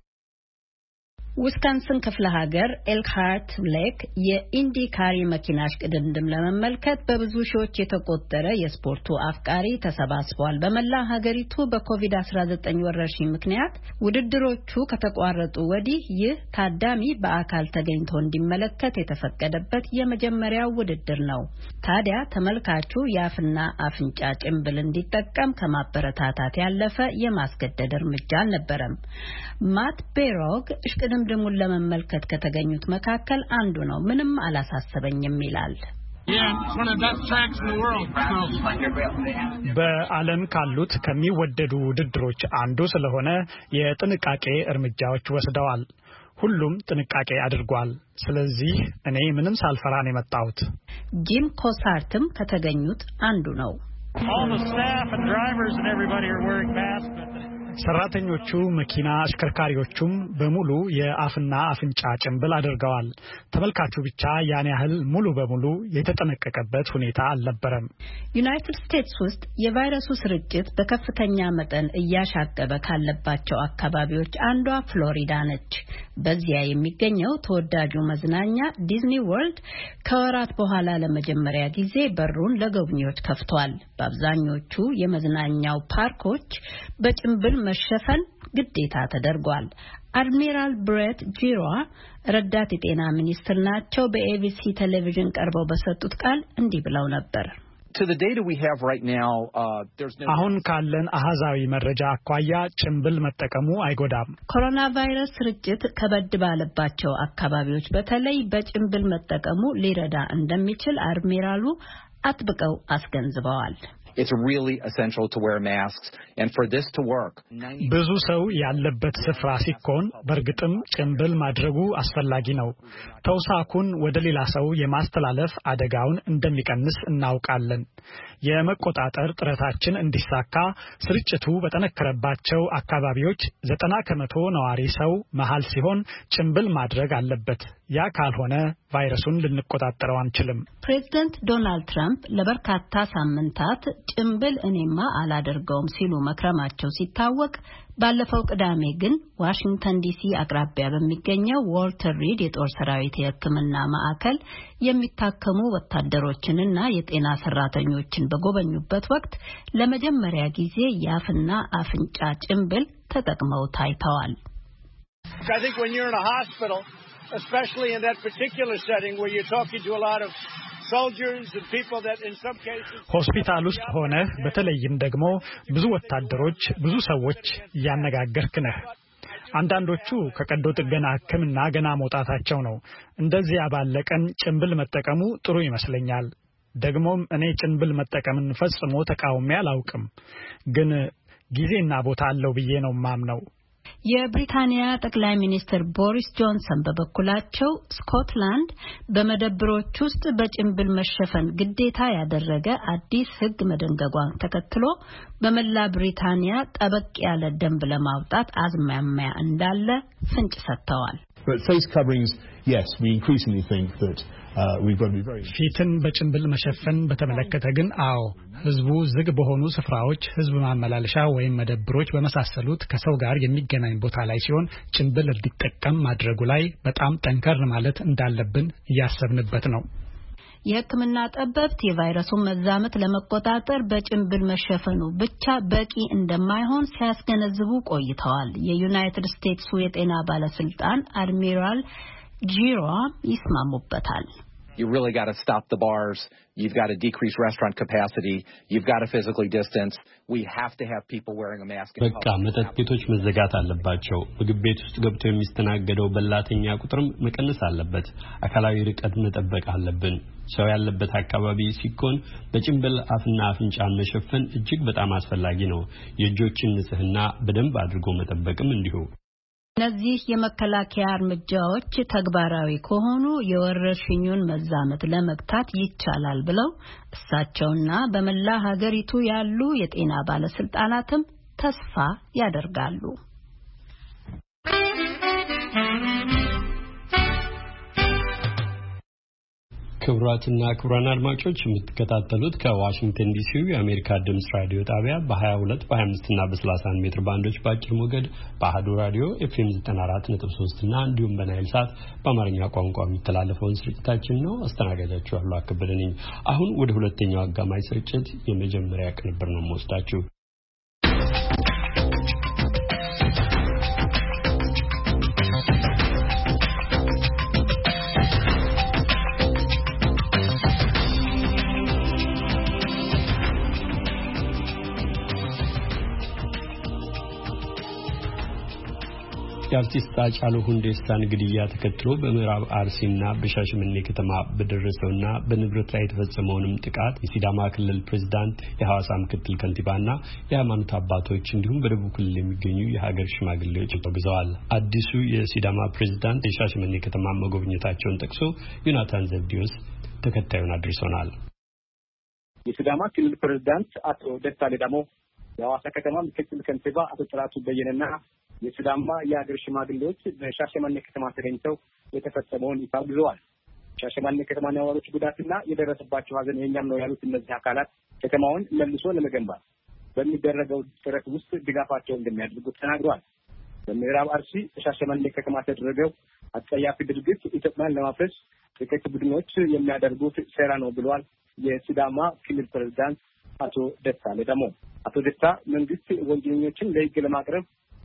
ዊስካንሰን ክፍለ ሀገር ኤልክሃርት ሌክ የኢንዲካሪ መኪና እሽቅድምድም ለመመልከት በብዙ ሺዎች የተቆጠረ የስፖርቱ አፍቃሪ ተሰባስቧል። በመላ ሀገሪቱ በኮቪድ አስራ ዘጠኝ ወረርሽኝ ምክንያት ውድድሮቹ ከተቋረጡ ወዲህ ይህ ታዳሚ በአካል ተገኝቶ እንዲመለከት የተፈቀደበት የመጀመሪያው ውድድር ነው። ታዲያ ተመልካቹ የአፍና አፍንጫ ጭንብል እንዲጠቀም ከማበረታታት ያለፈ የማስገደድ እርምጃ አልነበረም። ማት ቤሮግ እሽቅድምድሙን ለመመልከት ከተገኙት መካከል አንዱ ነው። ምንም አላሳሰበኝም ይላል። በዓለም ካሉት ከሚወደዱ ውድድሮች አንዱ ስለሆነ የጥንቃቄ እርምጃዎች ወስደዋል። ሁሉም ጥንቃቄ አድርጓል። ስለዚህ እኔ ምንም ሳልፈራ ነው የመጣሁት። ጂም ኮሳርትም ከተገኙት አንዱ ነው። ሰራተኞቹ መኪና አሽከርካሪዎቹም በሙሉ የአፍና አፍንጫ ጭንብል አድርገዋል። ተመልካቹ ብቻ ያን ያህል ሙሉ በሙሉ የተጠነቀቀበት ሁኔታ አልነበረም። ዩናይትድ ስቴትስ ውስጥ የቫይረሱ ስርጭት በከፍተኛ መጠን እያሻቀበ ካለባቸው አካባቢዎች አንዷ ፍሎሪዳ ነች። በዚያ የሚገኘው ተወዳጁ መዝናኛ ዲዝኒ ወርልድ ከወራት በኋላ ለመጀመሪያ ጊዜ በሩን ለጎብኚዎች ከፍቷል። በአብዛኞቹ የመዝናኛው ፓርኮች በጭንብል መሸፈን ግዴታ ተደርጓል። አድሚራል ብሬት ጂሮ ረዳት የጤና ሚኒስትር ናቸው። በኤቢሲ ቴሌቪዥን ቀርበው በሰጡት ቃል እንዲህ ብለው ነበር። አሁን ካለን አሃዛዊ መረጃ አኳያ ጭንብል መጠቀሙ አይጎዳም። ኮሮና ቫይረስ ስርጭት ከበድ ባለባቸው አካባቢዎች በተለይ በጭንብል መጠቀሙ ሊረዳ እንደሚችል አድሚራሉ አጥብቀው አስገንዝበዋል። It's really essential to wear masks and for this to work. ብዙ ሰው ያለበት ስፍራ ሲኮን በርግጥም ጭንብል ማድረጉ አስፈላጊ ነው። ተውሳኩን ወደ ሌላ ሰው የማስተላለፍ አደጋውን እንደሚቀንስ እናውቃለን። የመቆጣጠር ጥረታችን እንዲሳካ ስርጭቱ በተነከረባቸው አካባቢዎች ዘጠና ከመቶ ነዋሪ ሰው መሃል ሲሆን ጭንብል ማድረግ አለበት። ያ ካልሆነ ቫይረሱን ልንቆጣጠረው አንችልም። ፕሬዝዳንት ዶናልድ ትራምፕ ለበርካታ ሳምንታት ጭንብል እኔማ አላደርገውም ሲሉ መክረማቸው ሲታወቅ ባለፈው ቅዳሜ ግን ዋሽንግተን ዲሲ አቅራቢያ በሚገኘው ዎልተር ሪድ የጦር ሰራዊት የሕክምና ማዕከል የሚታከሙ ወታደሮችንና የጤና ሰራተኞችን በጎበኙበት ወቅት ለመጀመሪያ ጊዜ የአፍና አፍንጫ ጭንብል ተጠቅመው ታይተዋል። I think when you're in a hospital, especially in that particular setting where you're talking to a lot of soldiers and people that in some cases ሆስፒታል ውስጥ ሆነ በተለይም ደግሞ ብዙ ወታደሮች ብዙ ሰዎች ያነጋገርክ ነህ። አንዳንዶቹ ከቀዶ ጥገና ሕክምና ገና መውጣታቸው ነው። እንደዚህ ባለቀን ጭንብል መጠቀሙ ጥሩ ይመስለኛል። ደግሞም እኔ ጭንብል መጠቀምን ፈጽሞ ተቃውሜ አላውቅም፣ ግን ጊዜና ቦታ አለው ብዬ ነው ማምነው። የብሪታንያ ጠቅላይ ሚኒስትር ቦሪስ ጆንሰን በበኩላቸው ስኮትላንድ በመደብሮች ውስጥ በጭንብል መሸፈን ግዴታ ያደረገ አዲስ ሕግ መደንገጓን ተከትሎ በመላ ብሪታንያ ጠበቅ ያለ ደንብ ለማውጣት አዝማሚያ እንዳለ ፍንጭ ሰጥተዋል። But face coverings, yes, we increasingly think that uh, we've got to be very ፊትን በጭንብል መሸፈን በተመለከተ ግን አዎ ህዝቡ ዝግ በሆኑ ስፍራዎች ህዝብ ማመላለሻ ወይም መደብሮች በመሳሰሉት ከሰው ጋር የሚገናኝ ቦታ ላይ ሲሆን ጭንብል እንዲጠቀም ማድረጉ ላይ በጣም ጠንከር ማለት እንዳለብን እያሰብንበት ነው። የሕክምና ጠበብት የቫይረሱን መዛመት ለመቆጣጠር በጭንብል መሸፈኑ ብቻ በቂ እንደማይሆን ሲያስገነዝቡ ቆይተዋል። የዩናይትድ ስቴትሱ የጤና ባለስልጣን አድሚራል ጂሮ ይስማሙበታል። You really got to stop the bars. You've got to decrease restaurant capacity. You've got to physically distance. We have to have people wearing a mask. በቃ መጠጥ ቤቶች መዘጋት አለባቸው። ምግብ ቤት ውስጥ ገብቶ የሚስተናገደው በላተኛ ቁጥርም መቀነስ አለበት። አካላዊ ርቀት መጠበቅ አለብን። ሰው ያለበት አካባቢ ሲኮን በጭንብል አፍና አፍንጫን መሸፈን እጅግ በጣም አስፈላጊ ነው። የእጆችን ንጽህና በደንብ አድርጎ መጠበቅም እንዲሁ። እነዚህ የመከላከያ እርምጃዎች ተግባራዊ ከሆኑ የወረርሽኙን መዛመት ለመግታት ይቻላል ብለው እሳቸውና በመላ ሀገሪቱ ያሉ የጤና ባለስልጣናትም ተስፋ ያደርጋሉ። ክቡራትና ክቡራን አድማጮች የምትከታተሉት ከዋሽንግተን ዲሲ የአሜሪካ ድምጽ ራዲዮ ጣቢያ በ22 በ25 እና በ31 ሜትር ባንዶች ባጭር ሞገድ በአህዱ ራዲዮ ኤፍኤም ዘጠና አራት ነጥብ ሶስት እና እንዲሁም በናይል ሳት በአማርኛ ቋንቋ የሚተላለፈውን ስርጭታችን ነው። አስተናጋጃችሁ አሉ አከበደ ነኝ። አሁን ወደ ሁለተኛው አጋማሽ ስርጭት የመጀመሪያ ቅንብር ነው የምወስዳችሁ። የአርቲስት ሃጫሉ ሁንዴሳን ግድያ ተከትሎ በምዕራብ አርሲና በሻሸመኔ ከተማ በደረሰውና በንብረት ላይ የተፈጸመውንም ጥቃት የሲዳማ ክልል ፕሬዝዳንት፣ የሐዋሳ ምክትል ከንቲባና የሃይማኖት አባቶች እንዲሁም በደቡብ ክልል የሚገኙ የሀገር ሽማግሌዎች ተወግዘዋል። አዲሱ የሲዳማ ፕሬዝዳንት የሻሸመኔ ከተማ መጎብኘታቸውን ጠቅሶ ዮናታን ዘብዲዮስ ተከታዩን አድርሶናል። የሲዳማ ክልል ፕሬዝዳንት አቶ ደስታ ሌዳሞ፣ የሐዋሳ ከተማ ምክትል ከንቲባ አቶ ጥራቱ በየነና የሲዳማ የሀገር ሽማግሌዎች በሻሸመኔ ከተማ ተገኝተው የተፈጸመውን ይፋ አውግዘዋል። ሻሸመኔ ከተማ ነዋሪዎች ጉዳትና የደረሰባቸው ሀዘን የኛም ነው ያሉት እነዚህ አካላት ከተማውን መልሶ ለመገንባት በሚደረገው ጥረት ውስጥ ድጋፋቸውን እንደሚያደርጉ ተናግረዋል። በምዕራብ አርሲ ሻሸመኔ ከተማ ተደረገው አጸያፊ ድርጊት ኢትዮጵያን ለማፍረስ ጥቂት ቡድኖች የሚያደርጉት ሴራ ነው ብለዋል የሲዳማ ክልል ፕሬዝዳንት አቶ ደስታ ሌዳሞ። አቶ ደስታ መንግስት ወንጀለኞችን ለህግ ለማቅረብ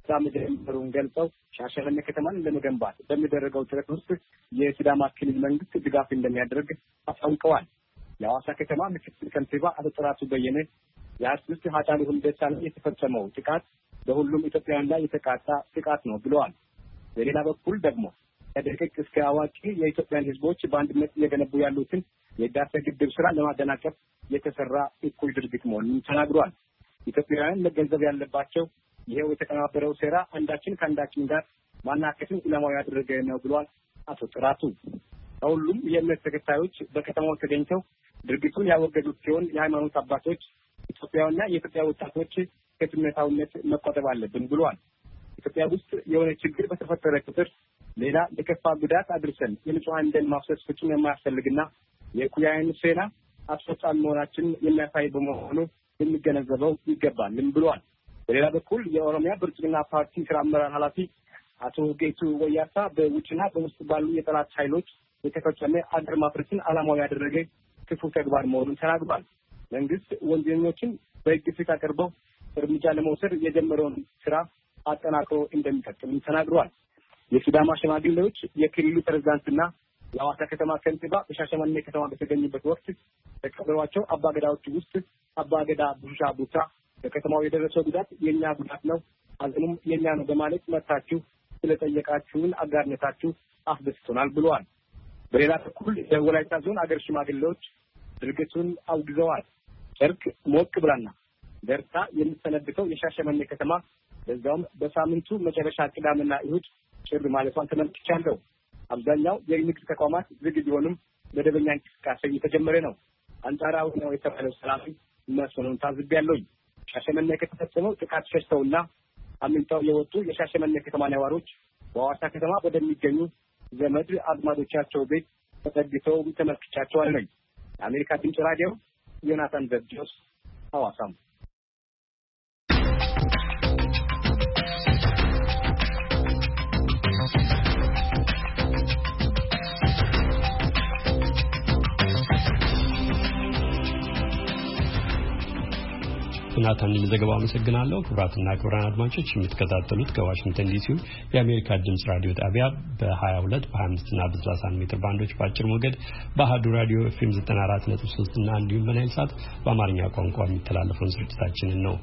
ሳምጀምሩን ገልጸው ሻሸመኔ ከተማን ለመገንባት በሚደረገው ጥረት ውስጥ የሲዳማ ክልል መንግስት ድጋፍ እንደሚያደርግ አስታውቀዋል። የሐዋሳ ከተማ ምክትል ከንቲባ አቶ ጥራቱ በየነ የአርቲስት ሃጫሉ ሁንዴሳ ላይ የተፈጸመው ጥቃት በሁሉም ኢትዮጵያውያን ላይ የተቃጣ ጥቃት ነው ብለዋል። በሌላ በኩል ደግሞ ከደቂቅ እስከ አዋቂ የኢትዮጵያን ህዝቦች በአንድነት እየገነቡ ያሉትን የህዳሴ ግድብ ስራ ለማደናቀፍ የተሰራ እኩይ ድርጊት መሆኑን ተናግሯል። ኢትዮጵያውያን መገንዘብ ያለባቸው ይሄው የተቀናበረው ሴራ አንዳችን ከአንዳችን ጋር ማናከስን ኢላማው ያደረገ ነው ብሏል አቶ ጥራቱ። ሁሉም የእምነት ተከታዮች በከተማው ተገኝተው ድርጊቱን ያወገዱት ሲሆን የሃይማኖት አባቶች ኢትዮጵያውያንና የኢትዮጵያ ወጣቶች ከስሜታዊነት መቆጠብ አለብን ብሏል። ኢትዮጵያ ውስጥ የሆነ ችግር በተፈጠረ ቁጥር ሌላ የከፋ ጉዳት አድርሰን የንጹሃን ደም ማፍሰስ ፍጹም የማያስፈልግና የኩያይን ሴና አስፈጻሚ መሆናችን የሚያሳይ በመሆኑ የሚገነዘበው ይገባልም ብሏል። በሌላ በኩል የኦሮሚያ ብልጽግና ፓርቲ ስራ አመራር ኃላፊ አቶ ጌቱ ወያሳ በውጭና በውስጥ ባሉ የጠላት ኃይሎች የተፈጸመ አገር ማፍረስን ዓላማው ያደረገ ክፉ ተግባር መሆኑን ተናግሯል። መንግስት ወንጀለኞችን በሕግ ፊት አቅርበው እርምጃ ለመውሰድ የጀመረውን ስራ አጠናክሮ እንደሚቀጥልም ተናግሯል። የሲዳማ ሽማግሌዎች የክልሉ ፕሬዝዳንትና የሐዋሳ ከተማ ከንቲባ በሻሸመኔ ከተማ በተገኙበት ወቅት ተቀበሏቸው አባገዳዎች ውስጥ አባገዳ ቡሻ ቡታ በከተማው የደረሰው ጉዳት የኛ ጉዳት ነው፣ አዘኑም የኛ ነው በማለት መታችሁ ስለጠየቃችሁን አጋርነታችሁ አስደስቶናል ብለዋል። በሌላ በኩል የወላይታ ዞን አገር ሽማግሌዎች ድርጊቱን አውግዘዋል። ጨርቅ ሞቅ ብላና ደርታ የምትሰነብተው የሻሸመኔ ከተማ በዛውም በሳምንቱ መጨረሻ ቅዳሜና እሁድ ጭር ማለቷን ተመልክቻለሁ። አብዛኛው የንግድ ተቋማት ዝግ ቢሆንም መደበኛ እንቅስቃሴ እየተጀመረ ነው። አንጻራዊ ነው የተባለው ሰላም መስሎን ታዝቤያለሁ። ሻሸመኔ ከተፈጸመው ጥቃት ሸሽተውና አምልጠው የወጡ የሻሸመኔ ከተማ ነዋሪዎች በሐዋሳ ከተማ ወደሚገኙ ዘመድ አዝማዶቻቸው ቤት ተጠግተው ተመልክቻቸዋለሁ። የአሜሪካ ድምፅ ራዲዮ ዮናታን ዘብጆስ ሐዋሳም ዮናታን ለዘገባው አመሰግናለሁ። ክቡራትና ክቡራን አድማጮች የምትከታተሉት ከዋሽንግተን ዲሲ የአሜሪካ ድምጽ ራዲዮ ጣቢያ በ22 በ25 እና በ31 ሜትር ባንዶች በአጭር ሞገድ በአሃዱ ራዲዮ ኤፍኤም ዘጠና አራት ነጥብ ሶስት እና እንዲሁም በናይል ሳት በአማርኛ ቋንቋ የሚተላለፈውን ስርጭታችንን ነው።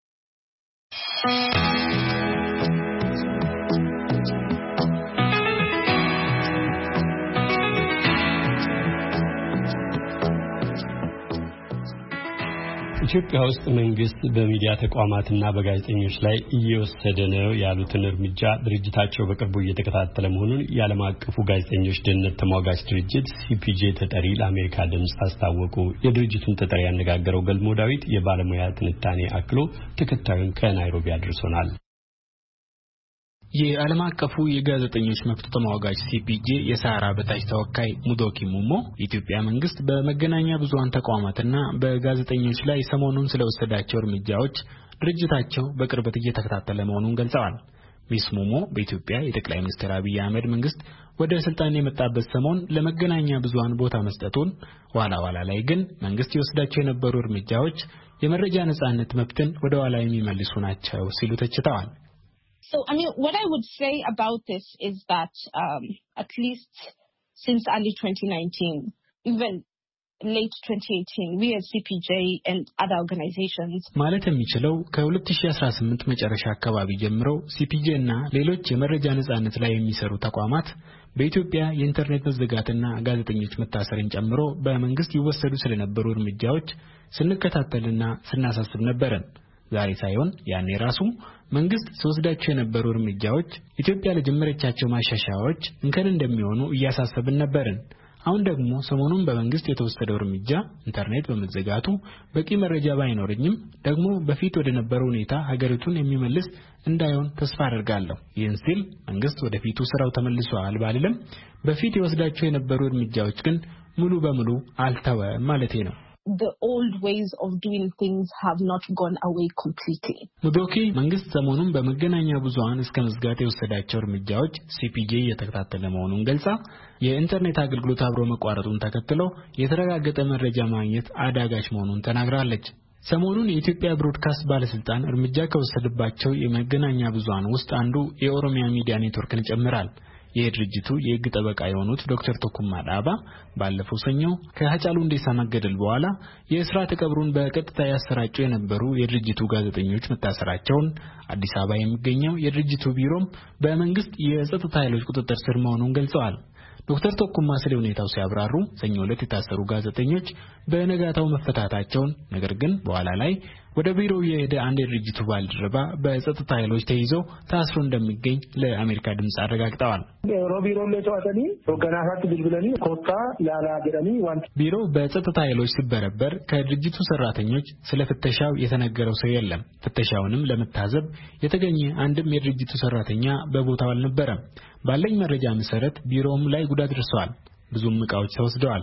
ኢትዮጵያ ውስጥ መንግስት በሚዲያ ተቋማትና በጋዜጠኞች ላይ እየወሰደ ነው ያሉትን እርምጃ ድርጅታቸው በቅርቡ እየተከታተለ መሆኑን የዓለም አቀፉ ጋዜጠኞች ደህንነት ተሟጋች ድርጅት ሲፒጄ ተጠሪ ለአሜሪካ ድምጽ አስታወቁ። የድርጅቱን ተጠሪ ያነጋገረው ገልሞ ዳዊት የባለሙያ ትንታኔ አክሎ ተከታዩን ከናይሮቢ አድርሶናል። የዓለም አቀፉ የጋዜጠኞች መብት ተሟጋች ሲፒጄ የሳራ በታች ተወካይ ሙዶኪ ሙሞ ኢትዮጵያ መንግስት በመገናኛ ብዙሃን ተቋማትና በጋዜጠኞች ላይ ሰሞኑን ስለወሰዳቸው እርምጃዎች ድርጅታቸው በቅርበት እየተከታተለ መሆኑን ገልጸዋል። ሚስ ሙሞ በኢትዮጵያ የጠቅላይ ሚኒስትር አብይ አህመድ መንግስት ወደ ስልጣን የመጣበት ሰሞን ለመገናኛ ብዙሃን ቦታ መስጠቱን፣ ኋላ ኋላ ላይ ግን መንግስት ይወስዳቸው የነበሩ እርምጃዎች የመረጃ ነጻነት መብትን ወደ ኋላ የሚመልሱ ናቸው ሲሉ ተችተዋል። So, I mean, what I would say about this is that um, at least since early twenty nineteen, even late twenty eighteen, we as C P J and other organizations ማለት የሚችለው ከ2018 መጨረሻ አካባቢ ጀምሮ ሲፒጄ እና ሌሎች የመረጃ ነጻነት ላይ የሚሰሩ ተቋማት በኢትዮጵያ የኢንተርኔት መዘጋትና ጋዜጠኞች መታሰርን ጨምሮ በመንግስት ይወሰዱ ስለነበሩ እርምጃዎች ስንከታተልና ስናሳስብ ነበርን። ዛሬ ሳይሆን ያኔ ራሱ መንግስት ሲወስዳቸው የነበሩ እርምጃዎች ኢትዮጵያ ለጀመረቻቸው ማሻሻያዎች እንከን እንደሚሆኑ እያሳሰብን ነበርን። አሁን ደግሞ ሰሞኑን በመንግስት የተወሰደው እርምጃ ኢንተርኔት በመዘጋቱ በቂ መረጃ ባይኖርኝም ደግሞ በፊት ወደ ነበረው ሁኔታ ሀገሪቱን የሚመልስ እንዳይሆን ተስፋ አደርጋለሁ። ይህን ሲል መንግስት ወደፊቱ ስራው ተመልሷል ባልልም በፊት ይወስዳቸው የነበሩ እርምጃዎች ግን ሙሉ በሙሉ አልተወም ማለቴ ነው። The old ways of doing things have not gone away completely. ሙዶኪ መንግስት ሰሞኑን በመገናኛ ብዙሃን እስከ መዝጋት የወሰዳቸው እርምጃዎች ሲፒጄ እየተከታተለ መሆኑን ገልጻ የኢንተርኔት አገልግሎት አብሮ መቋረጡን ተከትሎ የተረጋገጠ መረጃ ማግኘት አዳጋች መሆኑን ተናግራለች። ሰሞኑን የኢትዮጵያ ብሮድካስት ባለስልጣን እርምጃ ከወሰደባቸው የመገናኛ ብዙሃን ውስጥ አንዱ የኦሮሚያ ሚዲያ ኔትወርክን ይጨምራል። የድርጅቱ የህግ ጠበቃ የሆኑት ዶክተር ተኩማ ዳባ ባለፈው ሰኞ ከሀጫሉ ሁንዴሳ መገደል በኋላ የእስራት ቀብሩን በቀጥታ ያሰራጩ የነበሩ የድርጅቱ ጋዜጠኞች መታሰራቸውን፣ አዲስ አበባ የሚገኘው የድርጅቱ ቢሮም በመንግስት የጸጥታ ኃይሎች ቁጥጥር ስር መሆኑን ገልጸዋል። ዶክተር ተኩማ ስለ ሁኔታው ሲያብራሩ ሰኞ ዕለት የታሰሩ ጋዜጠኞች በነጋታው መፈታታቸውን፣ ነገር ግን በኋላ ላይ ወደ ቢሮው የሄደ አንድ የድርጅቱ ባልደረባ በጸጥታ ኃይሎች ተይዞ ታስሮ እንደሚገኝ ለአሜሪካ ድምጽ አረጋግጠዋል። ቢሮው በጸጥታ ኃይሎች ሲበረበር ከድርጅቱ ሰራተኞች ስለ ፍተሻው የተነገረው ሰው የለም። ፍተሻውንም ለመታዘብ የተገኘ አንድም የድርጅቱ ሰራተኛ በቦታው አልነበረም። ባለኝ መረጃ መሰረት ቢሮውም ላይ ጉዳት ደርሷል። ብዙም ዕቃዎች ተወስደዋል።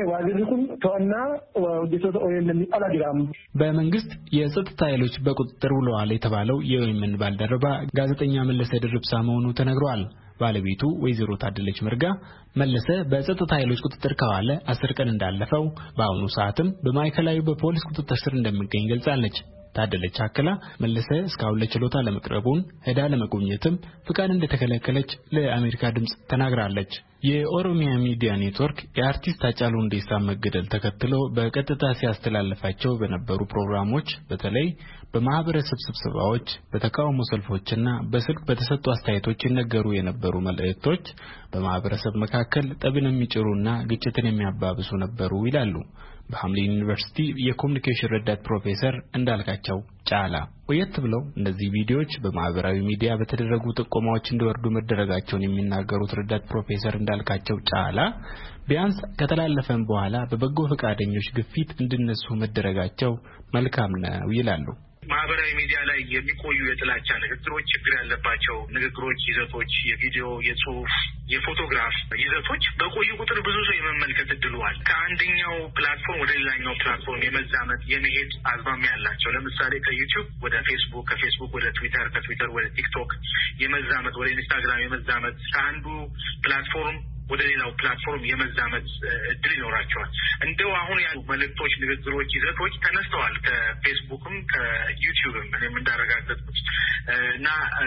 በመንግስት የጸጥታ ኃይሎች በቁጥጥር ውለዋል የተባለው የኦኤምን ባልደረባ ጋዜጠኛ መለሰ ድርብሳ መሆኑ ተነግሯል። ባለቤቱ ወይዘሮ ታደለች መርጋ መለሰ በጸጥታ ኃይሎች ቁጥጥር ከዋለ አስር ቀን እንዳለፈው በአሁኑ ሰዓትም በማዕከላዊ በፖሊስ ቁጥጥር ስር እንደሚገኝ ገልጻለች። ታደለች አክላ መለሰ እስካሁን ለችሎታ ለመቅረቡን ሄዳ ለመጎብኘትም ፍቃድ እንደተከለከለች ለአሜሪካ ድምጽ ተናግራለች። የኦሮሚያ ሚዲያ ኔትወርክ የአርቲስት ሃጫሉ ሁንዴሳ መገደል ተከትሎ በቀጥታ ሲያስተላልፋቸው በነበሩ ፕሮግራሞች በተለይ በማህበረሰብ ስብሰባዎች፣ በተቃውሞ ሰልፎችና በስልክ በተሰጡ አስተያየቶች ይነገሩ የነበሩ መልእክቶች በማህበረሰብ መካከል ጠብን የሚጭሩና ግጭትን የሚያባብሱ ነበሩ ይላሉ በሐምሊን ዩኒቨርሲቲ የኮሙኒኬሽን ረዳት ፕሮፌሰር እንዳልካቸው ጫላ። ወየት ብለው እነዚህ ቪዲዮዎች በማህበራዊ ሚዲያ በተደረጉ ጥቆማዎች እንዲወርዱ መደረጋቸውን የሚናገሩት ረዳት ፕሮፌሰር እንዳልካቸው ጫላ ቢያንስ ከተላለፈን በኋላ በበጎ ፈቃደኞች ግፊት እንድነሱ መደረጋቸው መልካም ነው ይላሉ። ማህበራዊ ሚዲያ ላይ የሚቆዩ የጥላቻ ንግግሮች፣ ችግር ያለባቸው ንግግሮች፣ ይዘቶች፣ የቪዲዮ፣ የጽሁፍ፣ የፎቶግራፍ ይዘቶች በቆዩ ቁጥር ብዙ ሰው የመመልከት እድሉዋል ከአንደኛው ፕላትፎርም ወደ ሌላኛው ፕላትፎርም የመዛመት የመሄድ አዝማሚያ ያላቸው ለምሳሌ ከዩቲዩብ ወደ ፌስቡክ፣ ከፌስቡክ ወደ ትዊተር፣ ከትዊተር ወደ ቲክቶክ የመዛመት ወደ ኢንስታግራም የመዛመት ከአንዱ ፕላትፎርም ወደ ሌላው ፕላትፎርም የመዛመት እድል ይኖራቸዋል። እንደው አሁን ያሉ መልእክቶች፣ ንግግሮች፣ ይዘቶች ተነስተዋል ከፌስቡክም ከዩቲዩብም እኔም እንዳረጋገጥኩት እና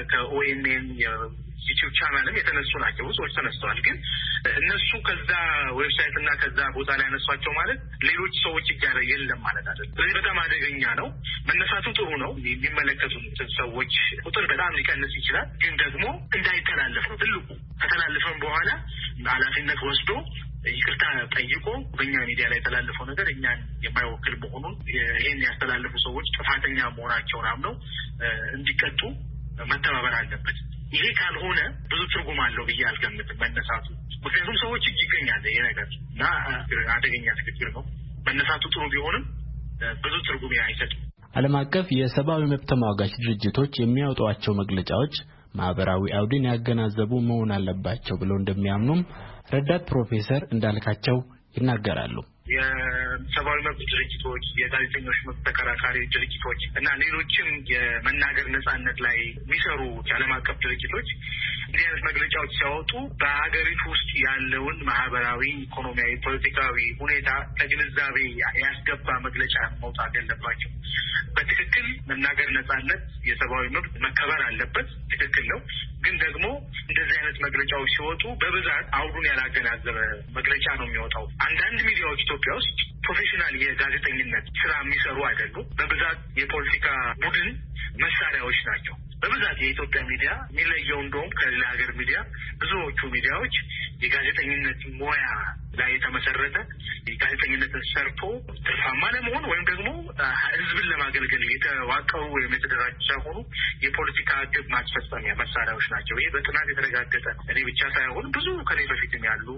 ከኦኤምኤን ዩቲዩብ ቻናልም የተነሱ ናቸው። ብዙዎች ተነስተዋል። ግን እነሱ ከዛ ዌብሳይት እና ከዛ ቦታ ላይ ያነሷቸው ማለት ሌሎች ሰዎች ጋር የለም ማለት አይደለም። ስለዚህ በጣም አደገኛ ነው። መነሳቱ ጥሩ ነው። የሚመለከቱ ሰዎች ቁጥር በጣም ሊቀንስ ይችላል። ግን ደግሞ እንዳይተላለፍ ነው ትልቁ። ከተላለፈም በኋላ ኃላፊነት ወስዶ ይቅርታ ጠይቆ በእኛ ሚዲያ ላይ የተላለፈው ነገር እኛን የማይወክል መሆኑን ይህን ያስተላለፉ ሰዎች ጥፋተኛ መሆናቸውን አምነው እንዲቀጡ መተባበር አለበት። ይሄ ካልሆነ ብዙ ትርጉም አለው ብዬ አልገምትም መነሳቱ። ምክንያቱም ሰዎች እጅ ይገኛል ይሄ ነገር እና አደገኛ ትክክል ነው። መነሳቱ ጥሩ ቢሆንም ብዙ ትርጉም አይሰጥም። ዓለም አቀፍ የሰብአዊ መብት ተሟጋች ድርጅቶች የሚያወጧቸው መግለጫዎች ማህበራዊ አውድን ያገናዘቡ መሆን አለባቸው ብለው እንደሚያምኑም ረዳት ፕሮፌሰር እንዳልካቸው ይናገራሉ። የሰብአዊ መብት ድርጅቶች፣ የጋዜጠኞች መብት ተከራካሪ ድርጅቶች እና ሌሎችም የመናገር ነጻነት ላይ የሚሰሩ ዓለም አቀፍ ድርጅቶች እንዲህ አይነት መግለጫዎች ሲያወጡ በሀገሪቱ ውስጥ ያለውን ማህበራዊ፣ ኢኮኖሚያዊ፣ ፖለቲካዊ ሁኔታ ከግንዛቤ ያስገባ መግለጫ መውጣት ያለባቸው። በትክክል መናገር ነጻነት፣ የሰብአዊ መብት መከበር አለበት። ትክክል ነው። ግን ደግሞ እንደዚህ አይነት መግለጫዎች ሲወጡ በብዛት አውዱን ያላገናዘበ መግለጫ ነው የሚወጣው። አንዳንድ ሚዲያዎች ኢትዮጵያ ውስጥ ፕሮፌሽናል የጋዜጠኝነት ስራ የሚሰሩ አይደሉም። በብዛት የፖለቲካ ቡድን መሳሪያዎች ናቸው። በብዛት የኢትዮጵያ ሚዲያ የሚለየው እንደውም ከሌላ ሀገር ሚዲያ ብዙዎቹ ሚዲያዎች የጋዜጠኝነት ሙያ ላይ የተመሰረተ ጋዜጠኝነትን ሰርቶ ትርፋማ ለመሆን ወይም ደግሞ ህዝብን ለማገልገል የተዋቀሩ ወይም የተደራጁ ሳይሆኑ የፖለቲካ ግብ ማስፈጸሚያ መሳሪያዎች ናቸው። ይሄ በጥናት የተረጋገጠ እኔ ብቻ ሳይሆን ብዙ ከኔ በፊትም ያሉ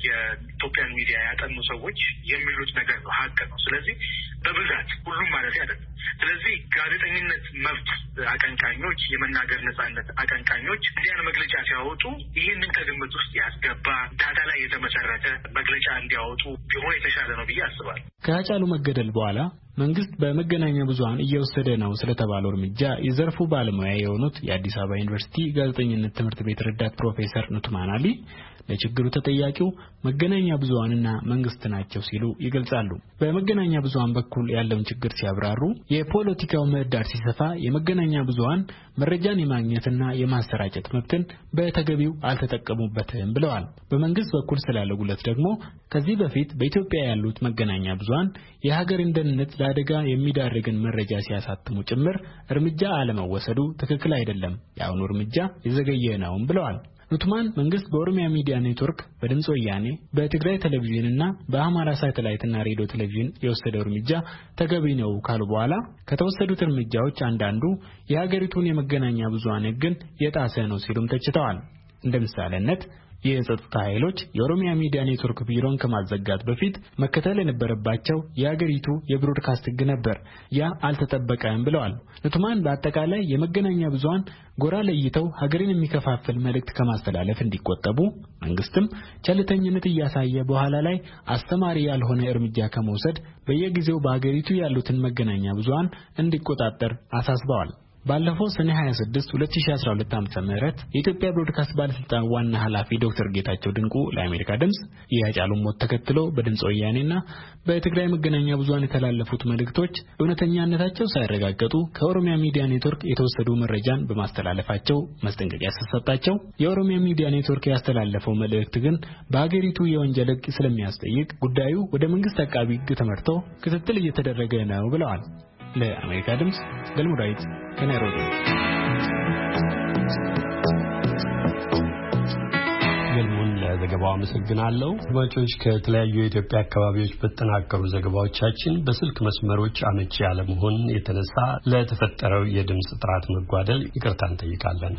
የኢትዮጵያን ሚዲያ ያጠኑ ሰዎች የሚሉት ነገር ነው፣ ሀቅ ነው። ስለዚህ በብዛት ሁሉም ማለት አይደለም። ስለዚህ ጋዜጠኝነት መብት አቀንቃኞች፣ የመናገር ነጻነት አቀንቃኞች እንዲያን መግለጫ ሲያወጡ ይህንን ከግምት ውስጥ ያስገባ ዳታ ላይ የተመሰረተ መግለጫ እንዲያወጡ ቢሆን የተሻለ ነው ብዬ አስባለሁ። ከሃጫሉ መገደል በኋላ መንግስት በመገናኛ ብዙሃን እየወሰደ ነው ስለተባለው እርምጃ የዘርፉ ባለሙያ የሆኑት የአዲስ አበባ ዩኒቨርሲቲ ጋዜጠኝነት ትምህርት ቤት ረዳት ፕሮፌሰር ኑትማን አሊ ለችግሩ ተጠያቂው መገናኛ ብዙሃንና መንግስት ናቸው ሲሉ ይገልጻሉ። በመገናኛ ብዙሃን በኩል ያለውን ችግር ሲያብራሩ የፖለቲካው ምህዳር ሲሰፋ የመገናኛ ብዙሃን መረጃን የማግኘትና የማሰራጨት መብትን በተገቢው አልተጠቀሙበትም ብለዋል። በመንግስት በኩል ስላለው ጉለት ደግሞ ከዚህ በፊት በኢትዮጵያ ያሉት መገናኛ ብዙሃን የሀገርን ደህንነት ለአደጋ የሚዳርግን መረጃ ሲያሳትሙ ጭምር እርምጃ አለመወሰዱ ትክክል አይደለም፣ የአሁኑ እርምጃ የዘገየ ነውም ብለዋል። ኑትማን መንግስት በኦሮሚያ ሚዲያ ኔትወርክ፣ በድምጽ ወያኔ፣ በትግራይ ቴሌቪዥንና በአማራ ሳተላይትና ሬዲዮ ቴሌቪዥን የወሰደው እርምጃ ተገቢ ነው ካሉ በኋላ ከተወሰዱት እርምጃዎች አንዳንዱ የሀገሪቱን የመገናኛ ብዙሃን ሕግን የጣሰ ነው ሲሉም ተችተዋል። እንደ ምሳሌነት የጸጥታ ኃይሎች የኦሮሚያ ሚዲያ ኔትወርክ ቢሮን ከማዘጋት በፊት መከተል የነበረባቸው የሀገሪቱ የብሮድካስት ሕግ ነበር። ያ አልተጠበቀም ብለዋል። ኑትማን በአጠቃላይ የመገናኛ ብዙሃን ጎራ ለይተው ሀገርን የሚከፋፍል መልእክት ከማስተላለፍ እንዲቆጠቡ፣ መንግስትም ቸልተኝነት እያሳየ በኋላ ላይ አስተማሪ ያልሆነ እርምጃ ከመውሰድ በየጊዜው በሀገሪቱ ያሉትን መገናኛ ብዙሃን እንዲቆጣጠር አሳስበዋል። ባለፈው ሰኔ ሃያ ስድስት ሁለት ሺህ አስራ ሁለት ዓመተ ምህረት የኢትዮጵያ ብሮድካስት ባለስልጣን ዋና ኃላፊ ዶክተር ጌታቸው ድንቁ ለአሜሪካ ድምጽ የሃጫሉን ሞት ተከትሎ በድምጽ ወያኔና በትግራይ መገናኛ ብዙሃን የተላለፉት መልእክቶች እውነተኛነታቸው ሳይረጋገጡ ከኦሮሚያ ሚዲያ ኔትወርክ የተወሰዱ መረጃን በማስተላለፋቸው ማስጠንቀቂያ ሲሰጣቸው የኦሮሚያ ሚዲያ ኔትወርክ ያስተላለፈው መልእክት ግን በአገሪቱ የወንጀል ሕግ ስለሚያስጠይቅ ጉዳዩ ወደ መንግስት አቃቢ ሕግ ተመርቶ ክትትል እየተደረገ ነው ብለዋል። ለአሜሪካ ድምጽ ገልሞ ዳዊት ከናይሮቢ። ገልሞን ለዘገባው አመሰግናለሁ። አድማጮች ከተለያዩ የኢትዮጵያ አካባቢዎች በተጠናቀሩ ዘገባዎቻችን በስልክ መስመሮች አመቺ ያለመሆን የተነሳ ለተፈጠረው የድምጽ ጥራት መጓደል ይቅርታ እንጠይቃለን።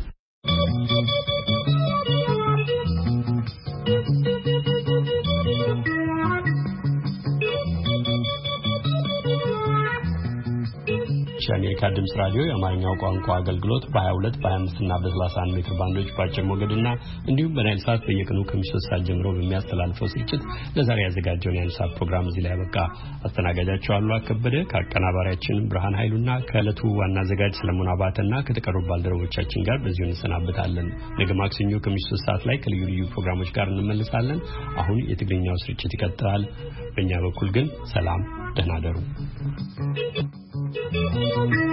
የአሜሪካ ድምጽ ራዲዮ የአማርኛው ቋንቋ አገልግሎት በ22 በ25 እና በ31 ሜትር ባንዶች ባጭር ሞገድና እንዲሁም በናይል ሳት በየቀኑ ከምሽቱ ሶስት ሰዓት ጀምሮ በሚያስተላልፈው ስርጭት ለዛሬ ያዘጋጀውን የናይል ሳት ፕሮግራም እዚህ ላይ ያበቃ። አስተናጋጃችሁ አሉ አከበደ ከአቀናባሪያችን ብርሃን ኃይሉና ከዕለቱ ዋና አዘጋጅ ሰለሞን አባተና ከተቀሩ ባልደረቦቻችን ጋር በዚሁ እንሰናበታለን። ነገ ማክሰኞ ከምሽቱ ሶስት ሰዓት ላይ ከልዩ ልዩ ፕሮግራሞች ጋር እንመለሳለን። አሁን የትግርኛው ስርጭት ይቀጥላል። በእኛ በኩል ግን ሰላም፣ ደህና ደሩ።